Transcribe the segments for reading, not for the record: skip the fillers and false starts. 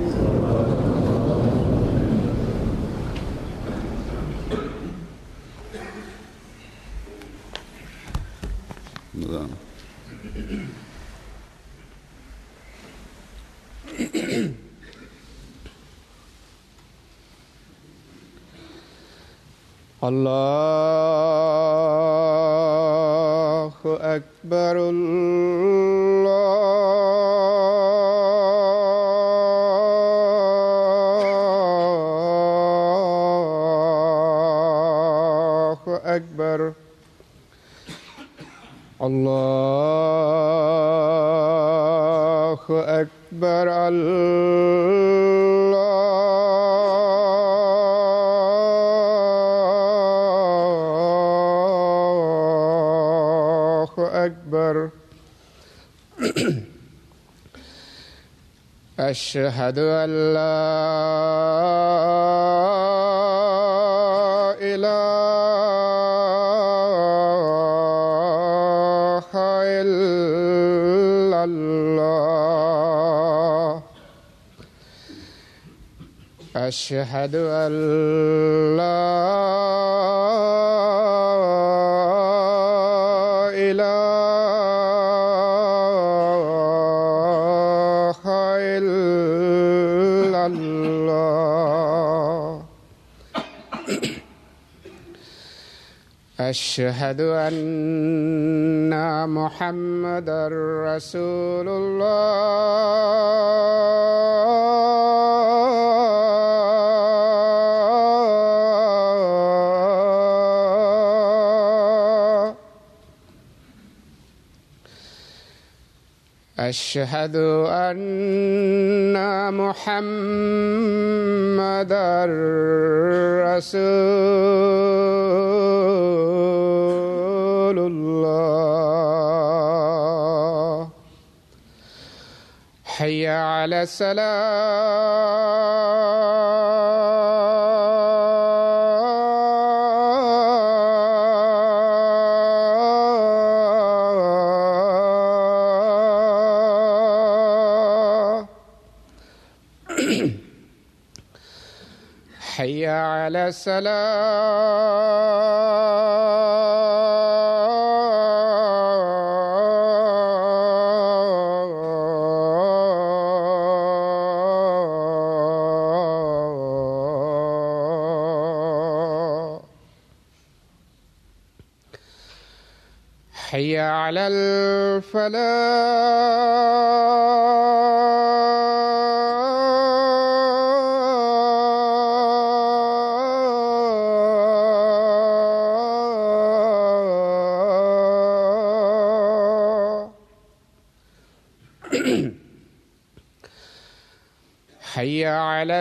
الله أكبر الله أكبر الله أكبر أكبر. أشهد أن لا إله إلا الله. أشهد أن لا أشهد أن محمدًا رسول الله. أشهد أن محمدًا رسول الله. حي على الصلاة. حي على الصلاة. حي على الفلاح. حي على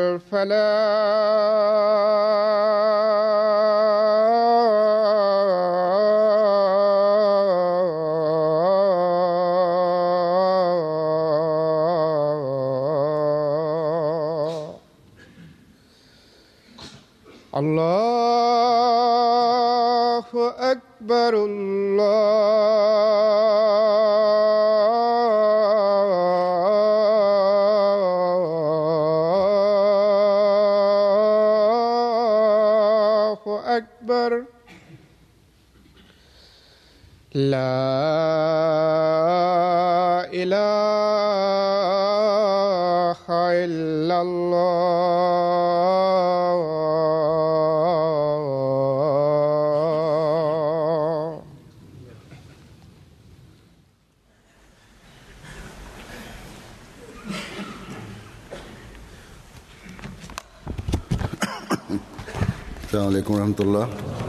الفلاح. الله أكبر الله أكبر. لا إله إلا الله. السلام عليكم ورحمة الله.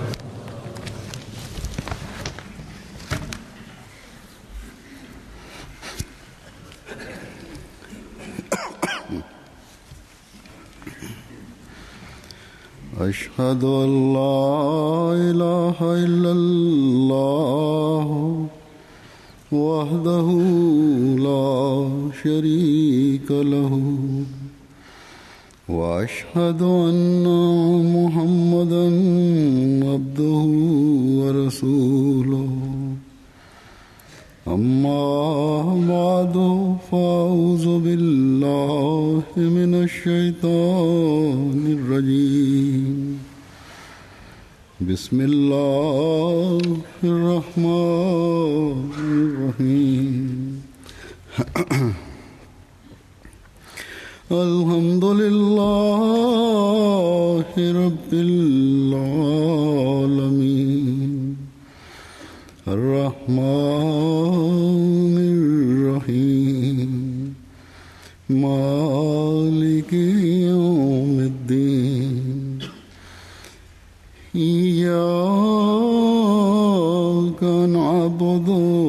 أشهد أن لا إله إلا الله وحده لا شريك له وأشهد أن محمدًا عبده ورسوله. أما بعد فأعوذ بالله من الشيطان الرجيم بسم الله الرحمن الرحيم الحمد لله رب العالمين الرحمن الرحيم مالك يوم الدين إياك نعبد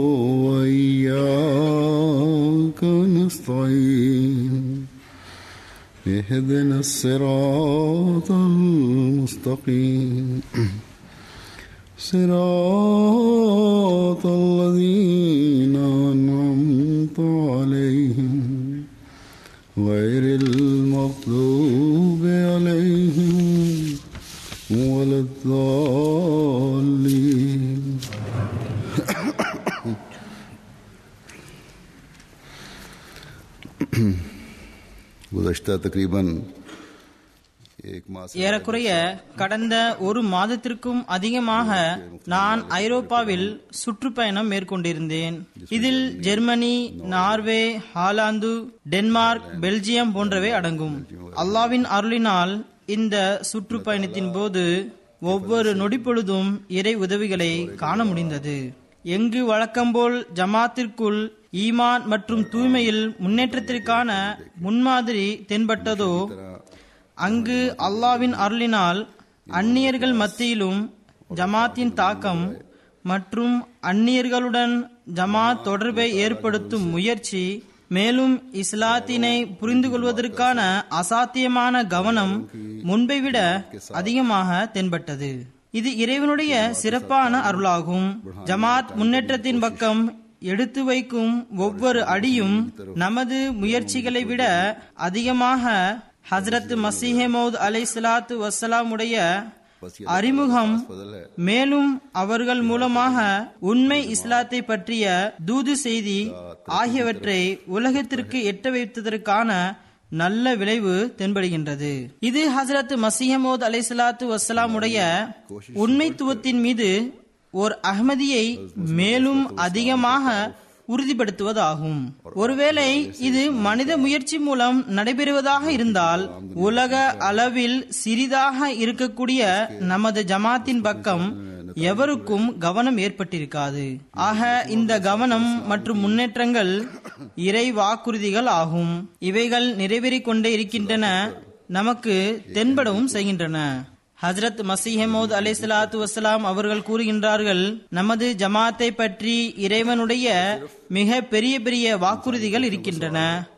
وإياك نستعين اهدنا الصراط المستقيم صراط الذين أنعمت عليهم غير المغضوب عليهم ولا الضالين. गुज़श्ता तकरीबन ஏறக்குறைய கடந்த ஒரு மாதத்திற்கும் அதிகமாக நான் ஐரோப்பாவில் சுற்றுப்பயணம் மேற்கொண்டிருந்தேன். இதில் Germany, Norway, Holland, Denmark, Belgium போன்றவை அடங்கும். அல்லாவின் அருளினால் இந்த சுற்றுப்பயணத்தின் போது ஒவ்வொரு நொடிப்பொழுதும் இறை உதவிகளை காண முடிந்தது. எங்கு வழக்கம்போல் ஜமாத்திற்குள் ஈமான் மற்றும் தூய்மையில் முன்னேற்றத்திற்கான முன்மாதிரி தென்பட்டதோ, அங்கு அல்லாவின் அருளினால் அந்நியர்கள் மத்தியிலும் ஜமாத்தின் தாக்கம் மற்றும் அந்நியர்களுடன் ஜமாத் தொடர்பை ஏற்படுத்தும் முயற்சி, மேலும் இஸ்லாத்தினை புரிந்து கொள்வதற்கான அசாத்தியமான கவனம் முன்பை விட அதிகமாக தென்பட்டது. இது இறைவனுடைய சிறப்பான அருளாகும். ஜமாத் முன்னேற்றத்தின் பக்கம் எடுத்து வைக்கும் ஒவ்வொரு அடியும் நமது முயற்சிகளை விட அதிகமாக ஹஜ்ரத் மசீஹ் மவ்ஊத் அலைஹிஸ்ஸலாத்து வஸ்ஸலாம் உடைய அறிமுகம், மேலும் அவர்கள் மூலமாக உண்மை இஸ்லாத்தை பற்றிய தூது செய்தி ஆகியவற்றை உலகத்திற்கு எட்ட வைத்ததற்கான நல்ல விளைவு தென்படுகின்றது. இது ஹஜ்ரத் மசீஹ் மவ்ஊத் அலைஹிஸ்ஸலாத்து வஸ்ஸலாம் உடைய உண்மைத்துவத்தின் மீது ஓர் அஹ்மதியை மேலும் அதிகமாக உறுதிப்படுத்துவதாகும். ஒருவேளை இது மனித முயற்சி மூலம் நடைபெறுவதாக இருந்தால், உலக அளவில் சிறிதாக இருக்கக்கூடிய நமது ஜமாத்தின் பக்கம் எவருக்கும் கவனம் ஏற்பட்டிருக்காது. ஆக இந்த கவனம் மற்றும் முன்னேற்றங்கள் இறை வாக்குறுதிகள் ஆகும். இவைகள் நிறைவேறிக் கொண்டே இருக்கின்றன, நமக்கு தென்படவும் செய்கின்றன. ஹஜ்ரத் மசீஹ் மவ்ஊத் அலைஹிஸ்ஸலாத்து வஸ்ஸலாம் அவர்கள் கூறுகின்றார்கள், நமது ஜமாத்தை பற்றி இறைவனுடைய மிக பெரிய பெரிய வாக்குறுதிகள் இருக்கின்றன.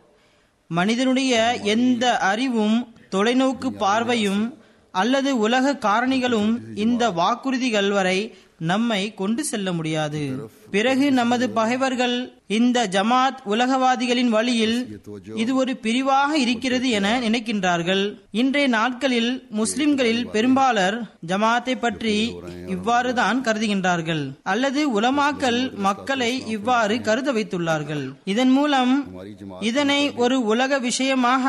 மனிதனுடைய எந்த அறிவும், தொலைநோக்கு பார்வையும் அல்லது உலக காரணிகளும் இந்த வாக்குறுதிகள் வரை நம்மை கொண்டு செல்ல முடியாது. பிறகு நமது பகைவர்கள் இந்த ஜமாத் உலகவாதிகளின் வழியில் இது ஒரு பிரிவாக இருக்கிறது என நினைக்கின்றார்கள். இன்றைய நாட்களில் முஸ்லிம்களில் பெரும்பாலர் ஜமாத்தை பற்றி இவ்வாறுதான் கருதுகின்றார்கள், அல்லது உலமாக்கள் மக்களை இவ்வாறு கருத வைத்துள்ளார்கள். இதன் மூலம் இதனை ஒரு உலக விஷயமாக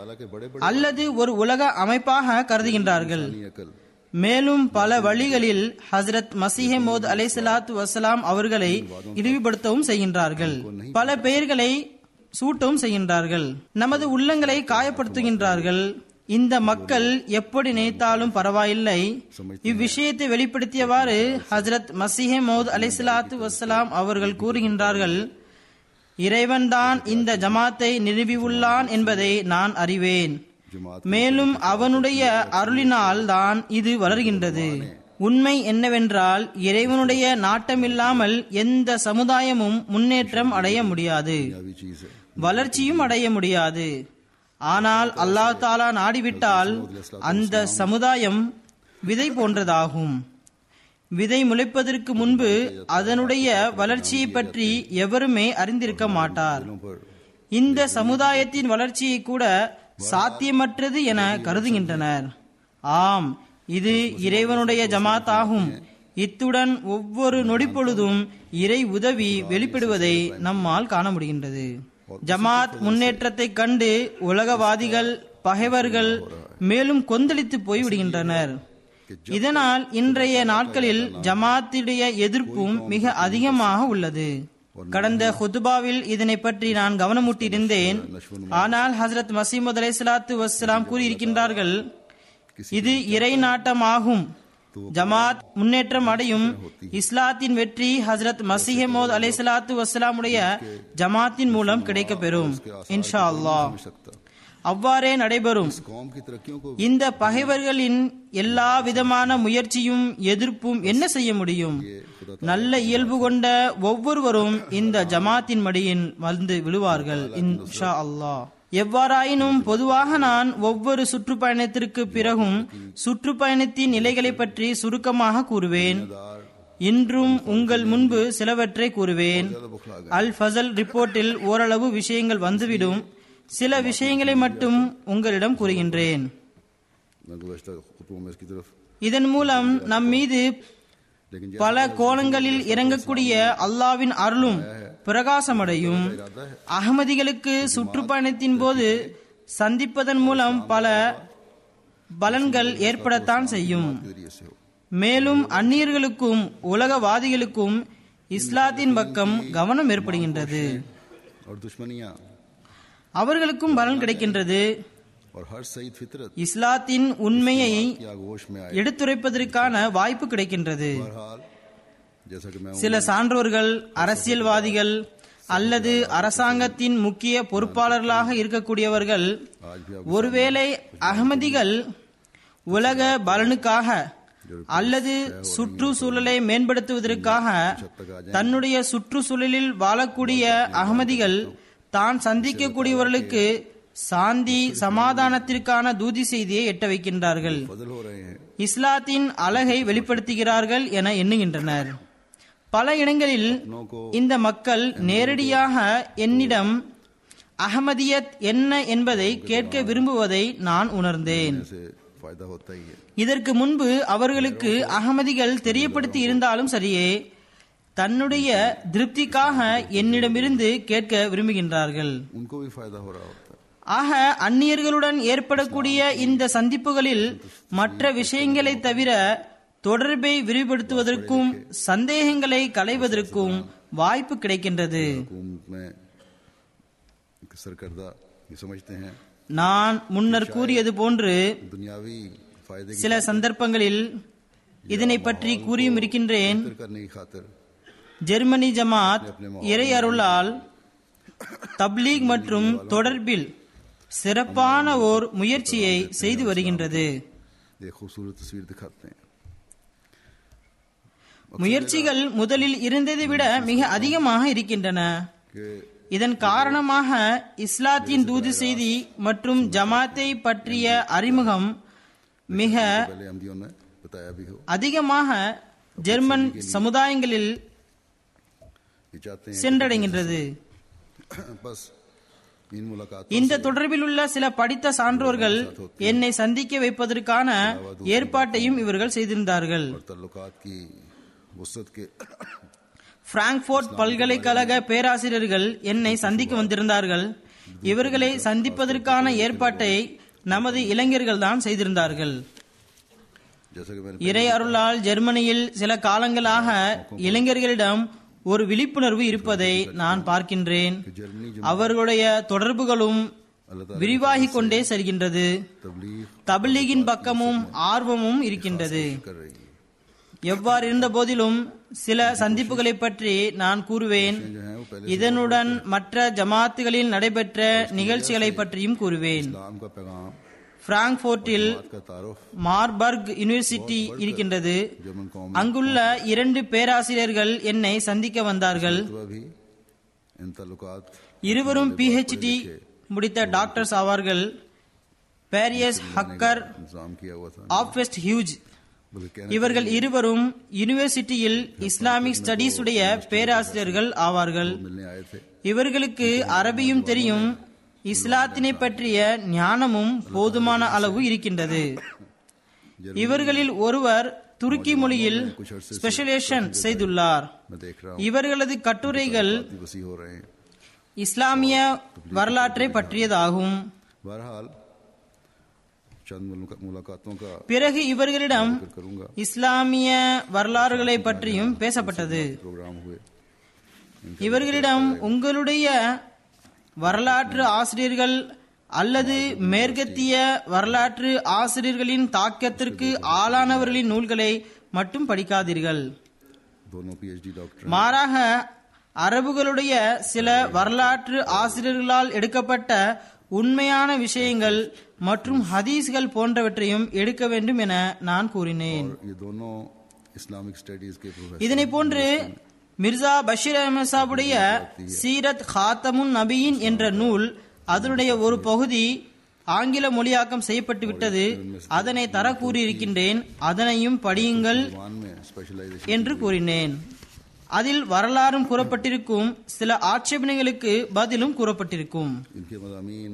அல்லது ஒரு உலக அமைப்பாக கருதுகின்றார்கள். மேலும் பல வழிகளில் ஹஜ்ரத் மசீஹ் மவ்ஊத் அலைஹிஸ்ஸலாத்து வஸ்ஸலாம் அவர்களை இழிவுபடுத்தவும் செய்கின்றார்கள். பல பெயர்களை சூட்டவும் செய்கின்றார்கள். நமது உள்ளங்களை காயப்படுத்துகின்றார்கள். இந்த மக்கள் எப்படி நினைத்தாலும் பரவாயில்லை. இவ்விஷயத்தை வெளிப்படுத்தியவாறு ஹஜ்ரத் மசீஹ் மவ்ஊத் அலைஹிஸ்ஸலாத்து வஸ்ஸலாம் அவர்கள் கூறுகின்றார்கள், இறைவன்தான் இந்த ஜமாத்தை நிறுவியுள்ளான் என்பதை நான் அறிவேன். மேலும் அவனுடைய அருளினால் தான் இது வளர்கின்றது. உண்மை என்னவென்றால், இறைவனுடைய நாட்டமில்லாமல் எந்த சமுதாயமும் முன்னேற்றம் அடைய முடியாது, வளர்ச்சியும் அடைய முடியாது. ஆனால் அல்லாஹ் தஆலா நாடிவிட்டால் அந்த சமுதாயம் விதை போன்றதாகும். விதை முளைப்பதற்கு முன்பு அதனுடைய வளர்ச்சியை பற்றி எவருமே அறிந்திருக்க மாட்டார். இந்த சமுதாயத்தின் வளர்ச்சியை கூட சாத்தியமற்றது என கருதுகின்றனர். ஆம், இது இறைவனுடைய ஜமாத் ஆகும். இத்துடன் ஒவ்வொரு நொடிப்பொழுதும் இறை உதவி வெளிப்படுவதை நம்மால் காண முடிகின்றது. ஜமாத் முன்னேற்றத்தை கண்டு உலகவாதிகள் பகைவர்கள் மேலும் கொந்தளித்து போய்விடுகின்றனர். இதனால் இன்றைய நாட்களில் ஜமாத்துடைய எதிர்ப்பும் மிக அதிகமாக உள்ளது. கடந்த ஹுதுபாவில் இதனை பற்றி நான் கவனமூட்டியிருந்தேன். ஆனால் ஹசரத் மசீமது அலைஹிஸ்ஸலாத்து வஸ்ஸலாம் கூறியிருக்கின்றார்கள், இது இறை நாட்டமாகும். ஜமாத் முன்னேற்றம் அடையும். இஸ்லாத்தின் வெற்றி ஹசரத் மசீஹ் மௌத் அலைஹிஸ்ஸலாத்து வஸ்ஸலாமுடைய ஜமாத்தின் மூலம் கிடைக்கப்பெறும். இன்ஷா அல்லாஹ் அவ்வாறே நடைபெறும். இந்த பகைவர்களின் எல்லா விதமான முயற்சியும் எதிர்ப்பும் என்ன செய்ய முடியும்? நல்ல இயல்பு கொண்ட ஒவ்வொருவரும் இந்த ஜமாத்தின் மடியின் வந்து விழுவார்கள் இன்ஷா அல்லாஹ். எவ்வாறாயினும் பொதுவாக நான் ஒவ்வொரு சுற்றுப்பயணத்திற்கு பிறகும் சுற்றுப்பயணத்தின் நிலைகளை பற்றி சுருக்கமாக கூறுவேன். இன்றும் உங்கள் முன்பு சிலவற்றை கூறுவேன். அல் ஃபசல் ரிப்போர்ட்டில் ஓரளவு விஷயங்கள் வந்துவிடும். சில விஷயங்களை மட்டும் உங்களிடம் கூறுகின்றேன். இதன் மூலம் நம் மீது பல கோணங்களில் இறங்கக்கூடிய அல்லாவின் அருளும் பிரகாசமடையும். அகமதிகளுக்கு சுற்றுப்பயணத்தின் போது சந்திப்பதன் மூலம் பல பலன்கள் ஏற்படத்தான் செய்யும். மேலும் அந்நியர்களுக்கும் உலகவாதிகளுக்கும் இஸ்லாத்தின் பக்கம் கவனம் ஏற்படுகின்றது. அவர்களுக்கும் பலன் கிடைக்கின்றது. இஸ்லாத்தின் உண்மையை எடுத்துரைப்பதற்கான வாய்ப்பு கிடைக்கின்றது. சில சான்றோர்கள், அரசியல்வாதிகள் அல்லது அரசாங்கத்தின் முக்கிய பொறுப்பாளர்களாக இருக்கக்கூடியவர்கள் ஒருவேளை அகமதிகள் உலக பலனுக்காக அல்லது சுற்றுச்சூழலை மேம்படுத்துவதற்காக தன்னுடைய சுற்றுச்சூழலில் வாழக்கூடிய அகமதிகள் தான் சந்திக்கக்கூடியவர்களுக்கு சாந்தி சமாதானத்திற்கான தூதி செய்தியை எட்ட வைக்கின்றார்கள், இஸ்லாத்தின் அழகை வெளிப்படுத்துகிறார்கள் என எண்ணுகின்றனர். பல இடங்களில் இந்த மக்கள் நேரடியாக என்னிடம் அஹமதியத் என்ன என்பதை கேட்க விரும்புவதை நான் உணர்ந்தேன். இதற்கு முன்பு அவர்களுக்கு அகமதிகள் தெரியப்படுத்தி இருந்தாலும் சரியே, தன்னுடைய திருப்திக்காக என்னிடமிருந்து கேட்க விரும்புகின்றார்கள். ஆக அந்நியர்களுடன் ஏற்படக்கூடிய இந்த சந்திப்புகளில் மற்ற விஷயங்களை தவிர தொடர்பை விரிவுபடுத்துவதற்கும் சந்தேகங்களை களைவதற்கும் வாய்ப்பு கிடைக்கின்றது. நான் முன்னர் கூறியது போன்று சில சந்தர்ப்பங்களில் இதனை பற்றி கூறியும் இருக்கின்றேன். ஜெர்மனி ஜமாத் இறை அருளால் தப்லீக் மற்றும் தொடர்பில் சிறப்பான ஓர் முயற்சியை செய்து வருகின்றது. முயற்சிகள் முதலில் இருந்ததை விட மிக அதிகமாக இருக்கின்றன. இதன் காரணமாக இஸ்லாத்தின் தூது செய்தி மற்றும் ஜமாத்தை பற்றிய அறிமுகம் மிக அதிகமாக ஜெர்மன் சமுதாயங்களில் சென்றடைகின்றது. இந்த தொடர்பில் உள்ள சில படித்த சான்றோர்கள் என்னை சந்திக்க வைப்பதற்கான ஏற்பாட்டையும் இவர்கள் செய்திருந்தார்கள். பிராங்க்போர்ட் பல்கலைக்கழக பேராசிரியர்கள் என்னை சந்திக்க வந்திருந்தார்கள். இவர்களை சந்திப்பதற்கான ஏற்பாட்டை நமது இளைஞர்கள் தான் செய்திருந்தார்கள். இறை அருளால் ஜெர்மனியில் சில காலங்களாக இளைஞர்களிடம் ஒரு விழிப்புணர்வு இருப்பதை நான் பார்க்கின்றேன். அவர்களுடைய தொடர்புகளும் விரிவாகிக் கொண்டே செல்கின்றது. தப்லீகின் பக்கமும் ஆர்வமும் இருக்கின்றது. எவ்வாறு இருந்த போதிலும் சில சந்திப்புகளை பற்றி நான் கூறுவேன். இதனுடன் மற்ற ஜமாத்துகளில் நடைபெற்ற நிகழ்ச்சிகளை பற்றியும் கூறுவேன். பிராங்க்போர்ட்டில் மார்பர்க் யூனிவர்சிட்டி இருக்கின்றது. அங்குள்ள 2 பேராசிரியர்கள் என்னை சந்திக்க வந்தார்கள். இருவரும் PhD முடித்த டாக்டர்ஸ் ஆவார்கள். பேரியஸ் ஹக்கர், ஆப்வெஸ்ட் ஹியூஜ். இவர்கள் இருவரும் யூனிவர்சிட்டியில் இஸ்லாமிக் ஸ்டடீஸ் உடைய பேராசிரியர்கள் ஆவார்கள். இவர்களுக்கு அரபியும் தெரியும், இஸ்லாத்தினை பற்றிய ஞானமும் போதுமான அளவு இருக்கின்றது. இவர்களில் ஒருவர் துருக்கி மொழியில் ஸ்பெஷலைசேஷன் செய்துள்ளார். मैं देख रहा हूँ இவர்களது கட்டுரைகள் काफी वसी हो रहे हैं. இஸ்லாமிய வரலாற்றை பற்றியதாகும். बहरहाल चंद मुलाकातों का பிறகு இவர்களிடம் जिक्र करूंगा. இஸ்லாமிய வரலாறுகளை பற்றியும் பேசப்பட்டது. प्रोग्राम हुए. இவர்களிடம் உங்களுடைய வரலாற்று ஆசிரியர்கள் அல்லது மேற்கத்திய வரலாற்று ஆசிரியர்களின் தாக்கத்திற்கு ஆளானவர்களின் நூல்களை மட்டும் படிக்காதீர்கள். दोनों PhD डॉक्टर மாறாக அரபுகளுடைய சில வரலாற்று ஆசிரியர்களால் எடுக்கப்பட்ட உண்மையான விஷயங்கள் மற்றும் ஹதீஸ்கள் போன்றவற்றையும் எடுக்க வேண்டும் என நான் கூறினேன். ये दोनों इस्लामिक स्टडीज के प्रोफेसर இதனை போன்று மிர்சா பஷீர் அஹமத் சாபுடைய சீரத் காத்தமுன் நபியின் என்ற நூல், அதனுடைய ஒரு பகுதி ஆங்கில மொழியாக்கம் செய்யப்பட்டு விட்டது. அதனை தர கூறியிருக்கின்றேன், அதனையும் படியுங்கள் में स्पेशलाइजेशन என்று கூறினேன். அதில் வரலாறும் கூறப்பட்டிருக்கும், சில ஆட்சேபனைகளுக்கு பதிலும் கூறப்பட்டிருக்கும். इनके मज़ामीन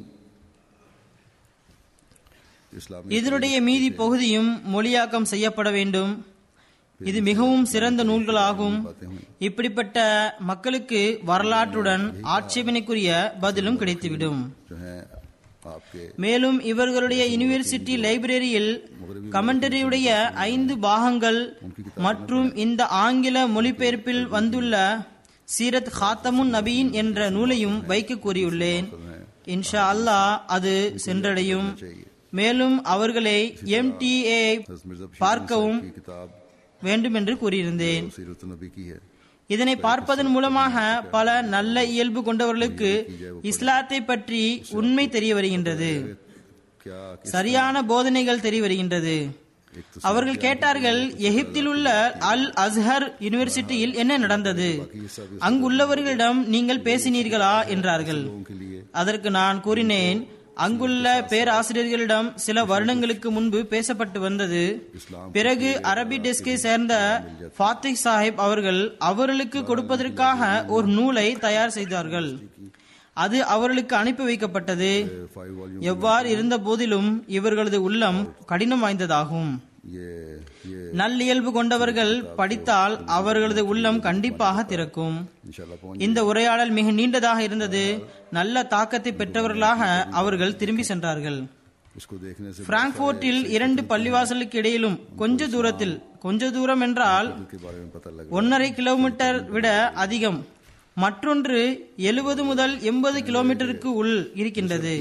इस्लामी இதனுடைய மீதி பகுதியும் மொழியாக்கம் செய்யப்பட வேண்டும். இது மிகவும் சிறந்த நூல்களாகும். இப்படிப்பட்ட மக்களுக்கு வரலாற்றுடன் ஆட்சேபனைக்குரிய பதிலும் கிடைத்துவிடும். जो है आपके மேலும் இவர்களுடைய யூனிவர்சிட்டி லைப்ரரியில் கமெண்டரியுடைய 5 பாகங்கள் மற்றும் இந்த ஆங்கில மொழிபெயர்ப்பில் வந்துள்ள சீரத் காத்தமுன் நபியின் என்ற நூலையும் வைக்க கூறியுள்ளேன். இன்ஷா அல்லாஹ் அது சென்றடையும். மேலும் அவர்களை MTA பார்க்கவும் की किताब வேண்டும் என்று கூறியிருந்தேன். सीरत नबी की है. இதனை பார்ப்பதன் மூலமாக பல நல்ல இயல்பு கொண்டவர்களுக்கு இஸ்லாத்தை பற்றி உண்மை தெரிய வருகின்றது, क्या சரியான போதனைகள் தெரிய வருகின்றது. அவர்கள் கேட்டார்கள், எகிப்தில் உள்ள அல் அஸ்ஹர் யூனிவர்சிட்டியில் என்ன நடந்தது, அங்குள்ளவர்களிடம் நீங்கள் பேசினீர்களா என்றார்கள். उनके लिए அதற்கு நான் கூறினேன், அங்குள்ள பேராசிரியர்களிடம் சில வருடங்களுக்கு முன்பு பேசப்பட்டு வந்தது. பிறகு அரபி டெஸ்கை சேர்ந்த ஃபாத்திக் சாஹிப் அவர்கள் அவர்களுக்கு கொடுப்பதற்காக ஒரு நூலை தயார் செய்தார்கள். அது அவர்களுக்கு அனுப்பி வைக்கப்பட்டது. 5 वॉल्यूम எவ்வாறு இருந்த போதிலும் இவர்களது உள்ளம் கடினம் வாய்ந்ததாகும். ये நல்லியல்பு கொண்டவர்கள் படித்தால் அவர்களது உள்ளம் கண்டிப்பாக திறக்கும். इंशाल्लाह இந்த உரையாடல் மிக நீண்டதாக இருந்தது. நல்ல தாக்கத்தை பெற்றவர்களாக அவர்கள் திரும்பி சென்றார்கள். इसको देखने से பிராங்க்போர்ட்டில் 2 பள்ளிவாசலுக்கு இடையிலும் கொஞ்ச தூரம் என்றால் के बारे में पता लगा. 1.5 கிலோமீட்டர் விட அதிகம். மற்றொன்று 70 முதல் 80 கிலோமீட்டருக்கு உள் இருக்கின்றது.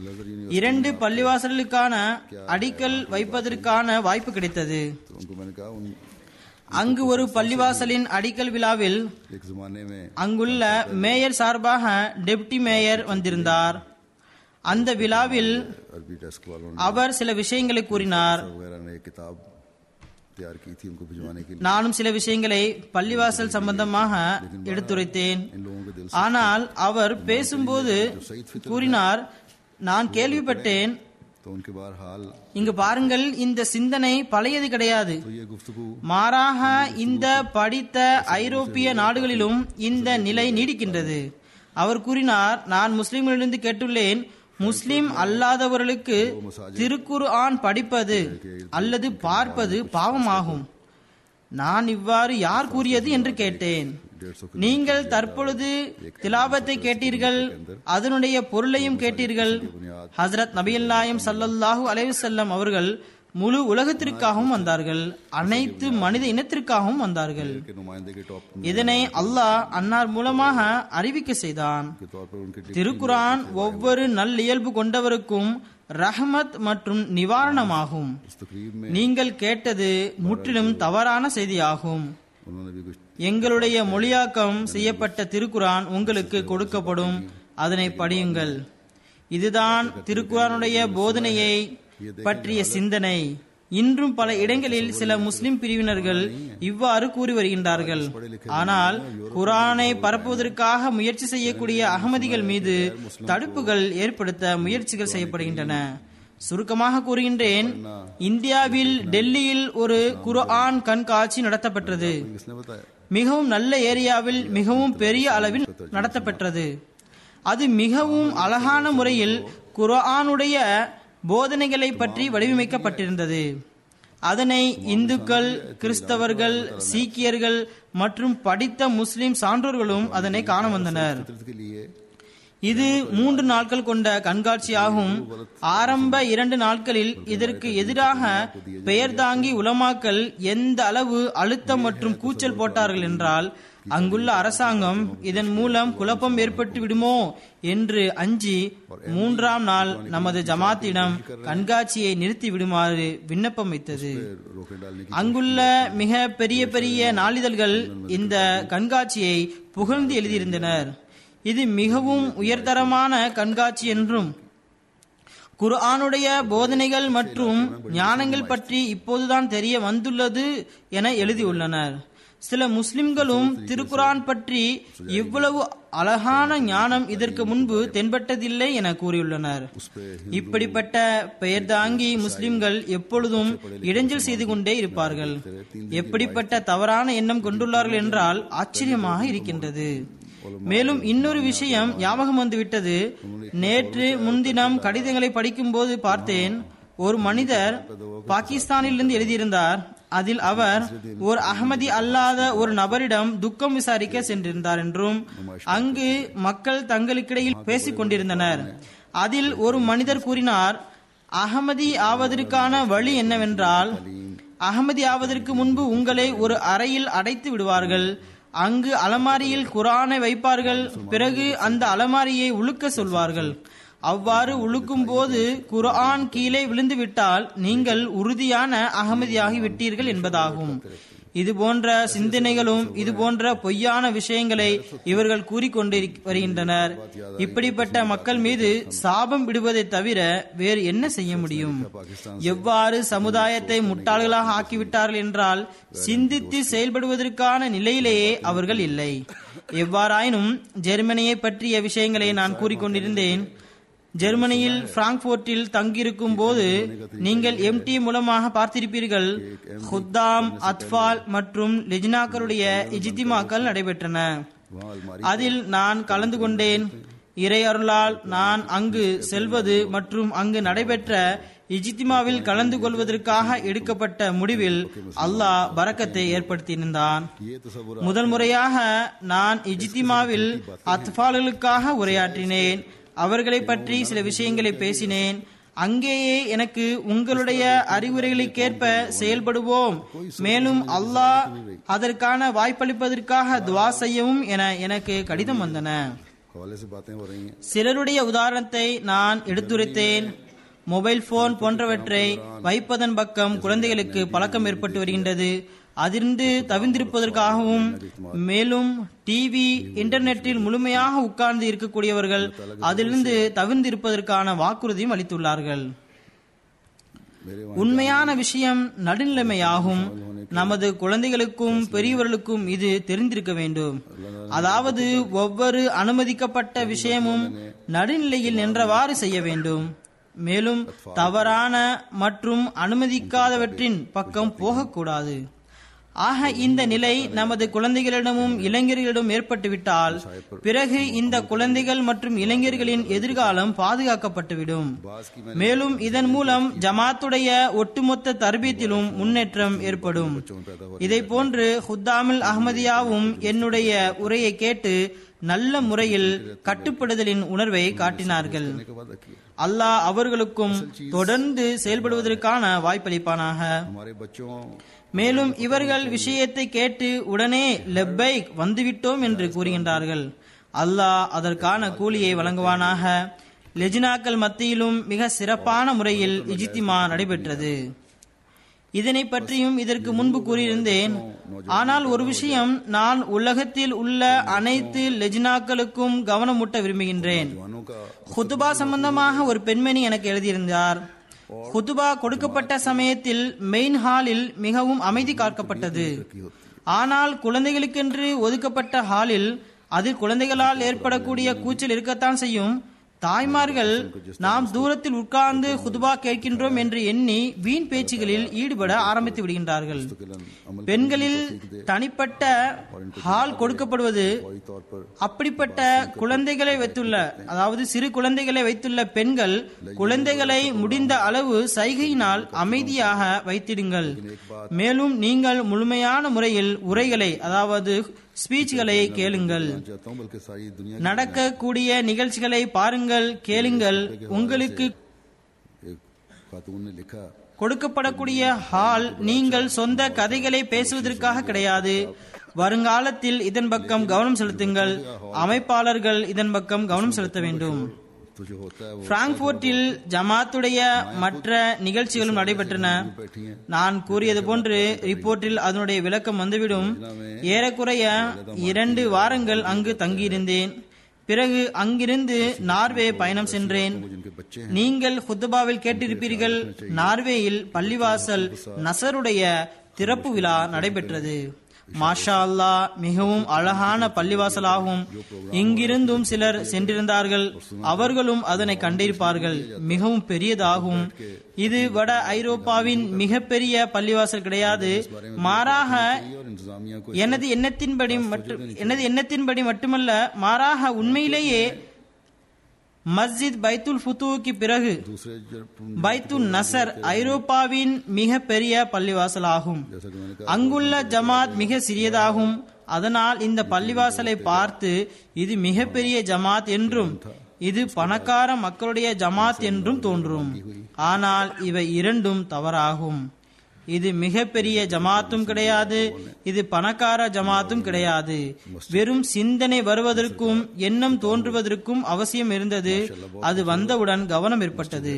2 பள்ளிவாசலுக்கான அடிக்கல் வைப்பதற்கான வாய்ப்பு கிடைத்தது. तो उनको मैंने कहा அங்கு ஒரு பள்ளிவாசலின் அடிக்கல் விழாவில் एक जमाने में அங்குள்ள மேயர் சார்பாக டெப்டி மேயர் வந்திருந்தார். அந்த விழாவில் अरबी डेस्क वालों ने அவர் சில விஷயங்களை கூறினார். वगैरह ने एक किताब तैयार की थी उनको भिजवाने के लिए. நானும் சில விஷயங்களை பள்ளிவாசல் சம்பந்தமாக எடுத்துரைத்தேன். इन लोगों के दिल से ஆனால் அவர் பேசும்போது கூறினார், நான் கேள்விப்பட்டேன், तो उनके बाहर हाल இங்கு பாருங்கள், இந்த சிந்தனை பழையது கிடையாது. तो ये गुफ्तगू மாறாக இந்த படித்த ஐரோப்பிய நாடுகளிலும் இந்த நிலை நீடிக்கின்றது. அவர் கூறினார், நான் முஸ்லிம்களிலிருந்து கேட்டுள்ளேன், முஸ்லிம் அல்லாதவர்களுக்கு திருக்குர்ஆன் படிப்பது அல்லது பார்ப்பது பாவமாகும். நான் இவ்வாறு யார் கூறியது என்று கேட்டேன். நீங்கள் தற்பொழுது திலாவத்தை கேட்டீர்கள், அதனுடைய பொருளையும் கேட்டீர்கள். ஹஸ்ரத் நபிகள் நாயகம் ஸல்லல்லாஹு அலைஹி வஸல்லம் அவர்கள் முழு உலகத்திற்காகவும் வந்தார்கள், அனைத்து மனித இனத்திற்காகவும் வந்தார்கள். के नुमाइंदे के टॉप இதனை अल्लाह அன்னார் மூலமாக அறிவிக்க செய்தான். के तौर पर उनके திருக்குரான் ஒவ்வொரு நல்லியல்பு கொண்டவருக்கும் ரஹ்மத் மற்றும் நிவாரணமாகும். इस तकरीब में நீங்கள் கேட்டது முற்றிலும் தவறான செய்தியாகும். उन्होंने भी कुछ எங்களுடைய மொழியாக்கம் செய்யப்பட்ட திருக்குரான் உங்களுக்கு கொடுக்கப்படும், அதனை படியுங்கள். இதுதான் திருக்குரானுடைய போதனையை பற்றிய சிந்தனை. இன்றும் பல இடங்களில் சில முஸ்லிம் பிரிவினர்கள் இவ்வாறு கூறி வருகின்றார்கள். ஆனால் குரானை பரப்புவதற்காக முயற்சி செய்யக்கூடிய அகமதிகள் மீது தடுப்புகள் ஏற்படுத்த முயற்சிகள் செய்யப்படுகின்றன. சுருக்கமாக கூறுகின்றேன், இந்தியாவில் டெல்லியில் ஒரு குர்ஆன் கண்காட்சி நடத்தப்பட்டது. किसने बताया மிகவும் நல்ல ஏரியாவில் மிகவும் பெரிய அளவில் நடத்தப்பட்டது. அது மிகவும் அழகான முறையில் குர்ஆனுடைய போதனைகளை பற்றி வடிவமைக்கப்பட்டிருந்தது. அதனை இந்துக்கள், கிறிஸ்தவர்கள், சீக்கியர்கள் மற்றும் படித்த முஸ்லிம் சான்றோர்களும் அதனை காண வந்தனர். இது 3 நாட்கள் கொண்ட கண்காட்சியாகும். ஆரம்ப 2 நாட்களில் இதற்கு எதிராக பெயர் தாங்கி உலமாக்கள் எந்த அளவு அழுத்தம் மற்றும் கூச்சல் போட்டார்கள் என்றால், அங்குள்ள அரசாங்கம் இதன் மூலம் குழப்பம் ஏற்பட்டு விடுமோ என்று அஞ்சி 3ஆம் நாள் நமது ஜமாத்திடம் கண்காட்சியை நிறுத்தி விடுமாறு விண்ணப்பம் வைத்தது. அங்குள்ள மிக பெரிய பெரிய நாளிதழ்கள் இந்த கண்காட்சியை புகழ்ந்து எழுதியிருந்தனர். இது மிகவும் உயர்தரமான கண்காட்சி என்றும் குர்ஆனுடைய போதனைகள் மற்றும் ஞானங்கள் பற்றி இப்போதுதான் தெரிய வந்துள்ளது என எழுதியுள்ளனர். சில முஸ்லிம்களும் திருக்குர்ஆன் பற்றி இவ்வளவு அழகான ஞானம் இதற்கு முன்பு தென்பட்டதில்லை என கூறியுள்ளனர். இப்படிப்பட்ட பெயர் தாங்கி முஸ்லிம்கள் எப்பொழுதும் இடைஞ்சல் செய்து கொண்டே இருப்பார்கள். எப்படிப்பட்ட தவறான எண்ணம் கொண்டுள்ளார்கள் என்றால் ஆச்சரியமாக இருக்கின்றது. மேலும் இன்னொரு விஷயம் ஞாபகம் வந்துவிட்டது. நேற்று முன்தினம் கடிதங்களை படிக்கும் போது பார்த்தேன். ஒரு மனிதர் பாகிஸ்தானிலிருந்து எழுதியிருந்தார். அதில் அவர் ஒரு அஹ்மதி அல்லாத ஒரு நபரிடம் துக்கம் விசாரிக்க சென்றிருந்தார் என்றும் அங்கு மக்கள் தங்களுக்கிடையில் பேசிக் கொண்டிருந்தனர். அதில் ஒரு மனிதர் கூறினார், அஹ்மதி ஆவதற்கான வழி என்னவென்றால், அஹ்மதி ஆவதற்கு முன்பு உங்களை ஒரு அறையில் அடைத்து விடுவார்கள். அங்கு அலமாரியில் குர்ஆனை வைப்பார்கள். பிறகு அந்த அலமாரியை உழுக்க சொல்வார்கள். அவ்வாறு உழுக்கும் போது குர்ஆன் கீழே விழுந்து விட்டால் நீங்கள் உறுதியான அகமதியாகி விட்டீர்கள் என்பதாகும். இது போன்ற சிந்தனைகளும் இது போன்ற பொய்யான விஷயங்களை இவர்கள் கூறிக்கொண்டு வருகின்றனர். இப்படிப்பட்ட மக்கள் மீது சாபம் விடுவதை தவிர வேறு என்ன செய்ய முடியும்? எவ்வாறு சமுதாயத்தை முட்டாள்களாக ஆக்கிவிட்டார்கள் என்றால் சிந்தித்து செயல்படுவதற்கான நிலையிலேயே அவர்கள் இல்லை. எவ்வாறாயினும் ஜெர்மனியை பற்றிய விஷயங்களை நான் கூறிக்கொண்டிருந்தேன். ஜெர்மனியில் பிராங்க்போர்ட்டில் தங்கியிருக்கும் போது நீங்கள் எம்டி மூலமாக பார்த்திருப்பீர்கள். ஹுத்தாம், அத்பால் மற்றும் லெஜ்னாக்களுடைய இஜ்திமாக்கள் நடைபெற்றன. அதில் நான் கலந்து கொண்டேன். இறை அருளால் நான் அங்கு செல்வது மற்றும் அங்கு நடைபெற்ற இஜ்திமாவில் கலந்து கொள்வதற்காக எடுக்கப்பட்ட முடிவில் அல்லாஹ் பரக்கத்தை ஏற்படுத்தியிருந்தான். முதல் முறையாக நான் இஜ்திமாவில் அத்பால்களுக்காக உரையாற்றினேன். அவர்களை பற்றி சில விஷயங்களை பேசினேன். அங்கேயே எனக்கு உங்களுடைய அறிவுரைகளுக்கேற்ப செயல்படுவோம், மேலும் அல்லாஹ் அதற்கான வாய்ப்பளிப்பதற்காக துவா செய்யவும் என எனக்கு கடிதம் வந்தன. சிலருடைய உதாரணத்தை நான் எடுத்துரைத்தேன். மொபைல் போன் போன்றவற்றை வைப்பதன் பக்கம் குழந்தைகளுக்கு பழக்கம் ஏற்பட்டு வருகின்றது. அதிலிருந்து தவிர்ந்திருப்பதற்காகவும், மேலும் டிவி, இன்டர்நெட்டில் முழுமையாக உட்கார்ந்து இருக்கக்கூடியவர்கள் அதிலிருந்து தவிர்ந்திருப்பதற்கான வாக்குறுதியும் அளித்துள்ளார்கள். உண்மையான விஷயம் நடுநிலைமையாகும். நமது குழந்தைகளுக்கும் பெரியவர்களுக்கும் இது தெரிந்திருக்க வேண்டும். அதாவது ஒவ்வொரு அனுமதிக்கப்பட்ட விஷயமும் நடுநிலையில் நின்றவாறு செய்ய வேண்டும். மேலும் தவறான மற்றும் அனுமதிக்காதவற்றின் பக்கம் போகக்கூடாது. ஆக இந்த நிலை நமது குழந்தைகளிடமும் இளைஞர்களிடம் ஏற்பட்டுவிட்டால் பிறகு இந்த குழந்தைகள் மற்றும் இளைஞர்களின் எதிர்காலம் பாதுகாக்கப்பட்டுவிடும். மேலும் இதன் மூலம் ஜமாத்துடைய ஒட்டுமொத்த தர்பீத்திலும் முன்னேற்றம் ஏற்படும். இதை போன்று ஹுத்தாமில் அஹ்மதியாவும் என்னுடைய உரையை கேட்டு நல்ல முறையில் கட்டுப்படுதலின் உணர்வை காட்டினார்கள். அல்லாஹ் அவர்களுக்கும் தொடர்ந்து செயல்படுவதற்கான வாய்ப்பளிப்பானாக. மேலும் இவர்கள் விஷயத்தை கேட்டு உடனே லெப்பைக் வந்துவிட்டோம் என்று கூறுகின்றார்கள். அல்லாஹ் அதற்கான கூலியை வழங்குவானாக. லெஜ்னாக்கள் மத்தியிலும் மிக சிறப்பான முறையில் இஜ்திமா நடைபெற்றது. இதனை பற்றியும் இதற்கு முன்பு கூறியிருந்தேன். ஆனால் ஒரு விஷயம் நான் உலகத்தில் உள்ள அனைத்து லெஜ்னாக்களுக்கும் கவனமூட்ட விரும்புகின்றேன். ஹுதுபா சம்பந்தமாக ஒரு பெண்மணி எனக்கு எழுதியிருந்தார். ஹுதுபா கொடுக்கப்பட்ட சமயத்தில் மெயின் ஹாலில் மிகவும் அமைதி காக்கப்பட்டது. ஆனால் குழந்தைகளுக்கென்று ஒதுக்கப்பட்ட ஹாலில் அதில் குழந்தைகளால் ஏற்படக்கூடிய கூச்சல் இருக்கத்தான் செய்யும். தாய்மார்கள் நாம் தூரத்தில் உட்கார்ந்து குதுபா கேட்கின்றோம் என்று எண்ணி வீண் பேச்சுகளில் ஈடுபட ஆரம்பித்து விடுகின்றார்கள். பெண்களில் தனிப்பட்ட ஹால் கொடுக்கப்படுவது அப்படிப்பட்ட குழந்தைகளை வைத்துள்ள, அதாவது சிறு குழந்தைகளை வைத்துள்ள பெண்கள் குழந்தைகளை முடிந்த அளவு சைகையினால் அமைதியாக வைத்திடுங்கள். மேலும் நீங்கள் முழுமையான முறையில் உரைகளை, அதாவது ஸ்பீச்களை கேளுங்கள். நடக்கக்கூடிய நிகழ்ச்சிகளை பாருங்கள், கேளுங்கள். உங்களுக்கு கொடுக்கப்படக்கூடிய ஹால் நீங்கள் சொந்த கதைகளை பேசுவதற்காக கிடையாது. வருங்காலத்தில் இதன் பக்கம் கவனம் செலுத்துங்கள். அமைப்பாளர்கள் இதன் பக்கம் கவனம் செலுத்த வேண்டும். பிராங்க்போர்ட்டில் ஜமாத்துடைய மற்ற நிகழ்ச்சிகளும் நடைபெற்றன. நான் கூறியது போன்று ரிப்போர்ட்டில் அதனுடைய விளக்கம் வந்துவிடும். ஏறக்குறைய 2 வாரங்கள் அங்கு தங்கியிருந்தேன். பிறகு அங்கிருந்து நார்வே பயணம் சென்றேன். நீங்கள் குத்துபாவில் கேட்டிருப்பீர்கள், நார்வேயில் பள்ளிவாசல் நசருடைய திறப்பு விழா நடைபெற்றது. மாஷா அல்லாஹ், மிகவும் அழகான பள்ளிவாசலாகும். இங்கிருந்தும் சிலர் சென்றிருந்தார்கள், அவர்களும் அதனை கண்டிருப்பார்கள். மிகவும் பெரியதாகும். இது வட ஐரோப்பாவின் மிகப்பெரிய பள்ளிவாசல் கிடையாது. மாறாக எனது எண்ணத்தின்படி மட்டுமல்ல, மாறாக உண்மையிலேயே மஸ்ஜித் பைத்துல் ஃபுதூக்கு பிறகு பைத்துல் நசர் ஐரோப்பாவின் மிக பெரிய பள்ளிவாசல் ஆகும். அங்குள்ள ஜமாத் மிக சிறியதாகும். அதனால் இந்த பள்ளிவாசலை பார்த்து இது மிகப்பெரிய ஜமாத் என்றும் இது பணக்கார மக்களுடைய ஜமாத் என்றும் தோன்றும். ஆனால் இவை இரண்டும் தவறாகும். இது மிகப்பெரிய ஜமாத்தும் கிடையாது, இது பணக்கார ஜமாத்தும் கிடையாது. வெறும் சிந்தனை வருவதற்கும் எண்ணம் தோன்றுவதற்கும் அவசியம் இருந்தது. அது வந்தவுடன் கவனம் ஏற்பட்டது.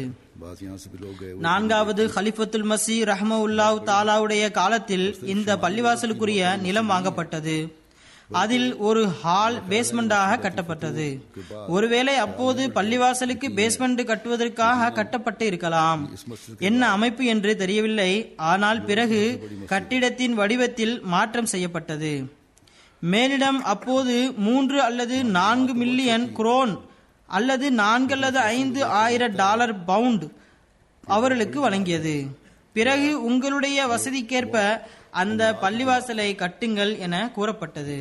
4வது ஹலிஃபத்துல் மசி ரஹ்மவுல்லாஹ் தாலாவுடைய காலத்தில் இந்த பள்ளிவாசலுக்குரிய நிலம் வாங்கப்பட்டது. அதில் ஒரு ஹால் பேஸ்மெண்டாக கட்டப்பட்டது. ஒருவேளை அப்போது பள்ளிவாசலுக்கு பேஸ்மெண்ட் கட்டுவதற்காக கட்டப்பட்டு இருக்கலாம். என்ன அமைப்பு என்று தெரியவில்லை. ஆனால் பிறகு கட்டிடத்தின் வடிவத்தில் மாற்றம் செய்யப்பட்டது. மேலிடம் அப்போது 3 அல்லது 4 மில்லியன் குரோன் அல்லது 4 அல்லது 5 ஆயிரம் டாலர் பவுண்ட் அவர்களுக்கு வழங்கியது. பிறகு உங்களுடைய வசதிக்கேற்ப அந்த பள்ளிவாசலை கட்டுங்கள் என கூறப்பட்டது.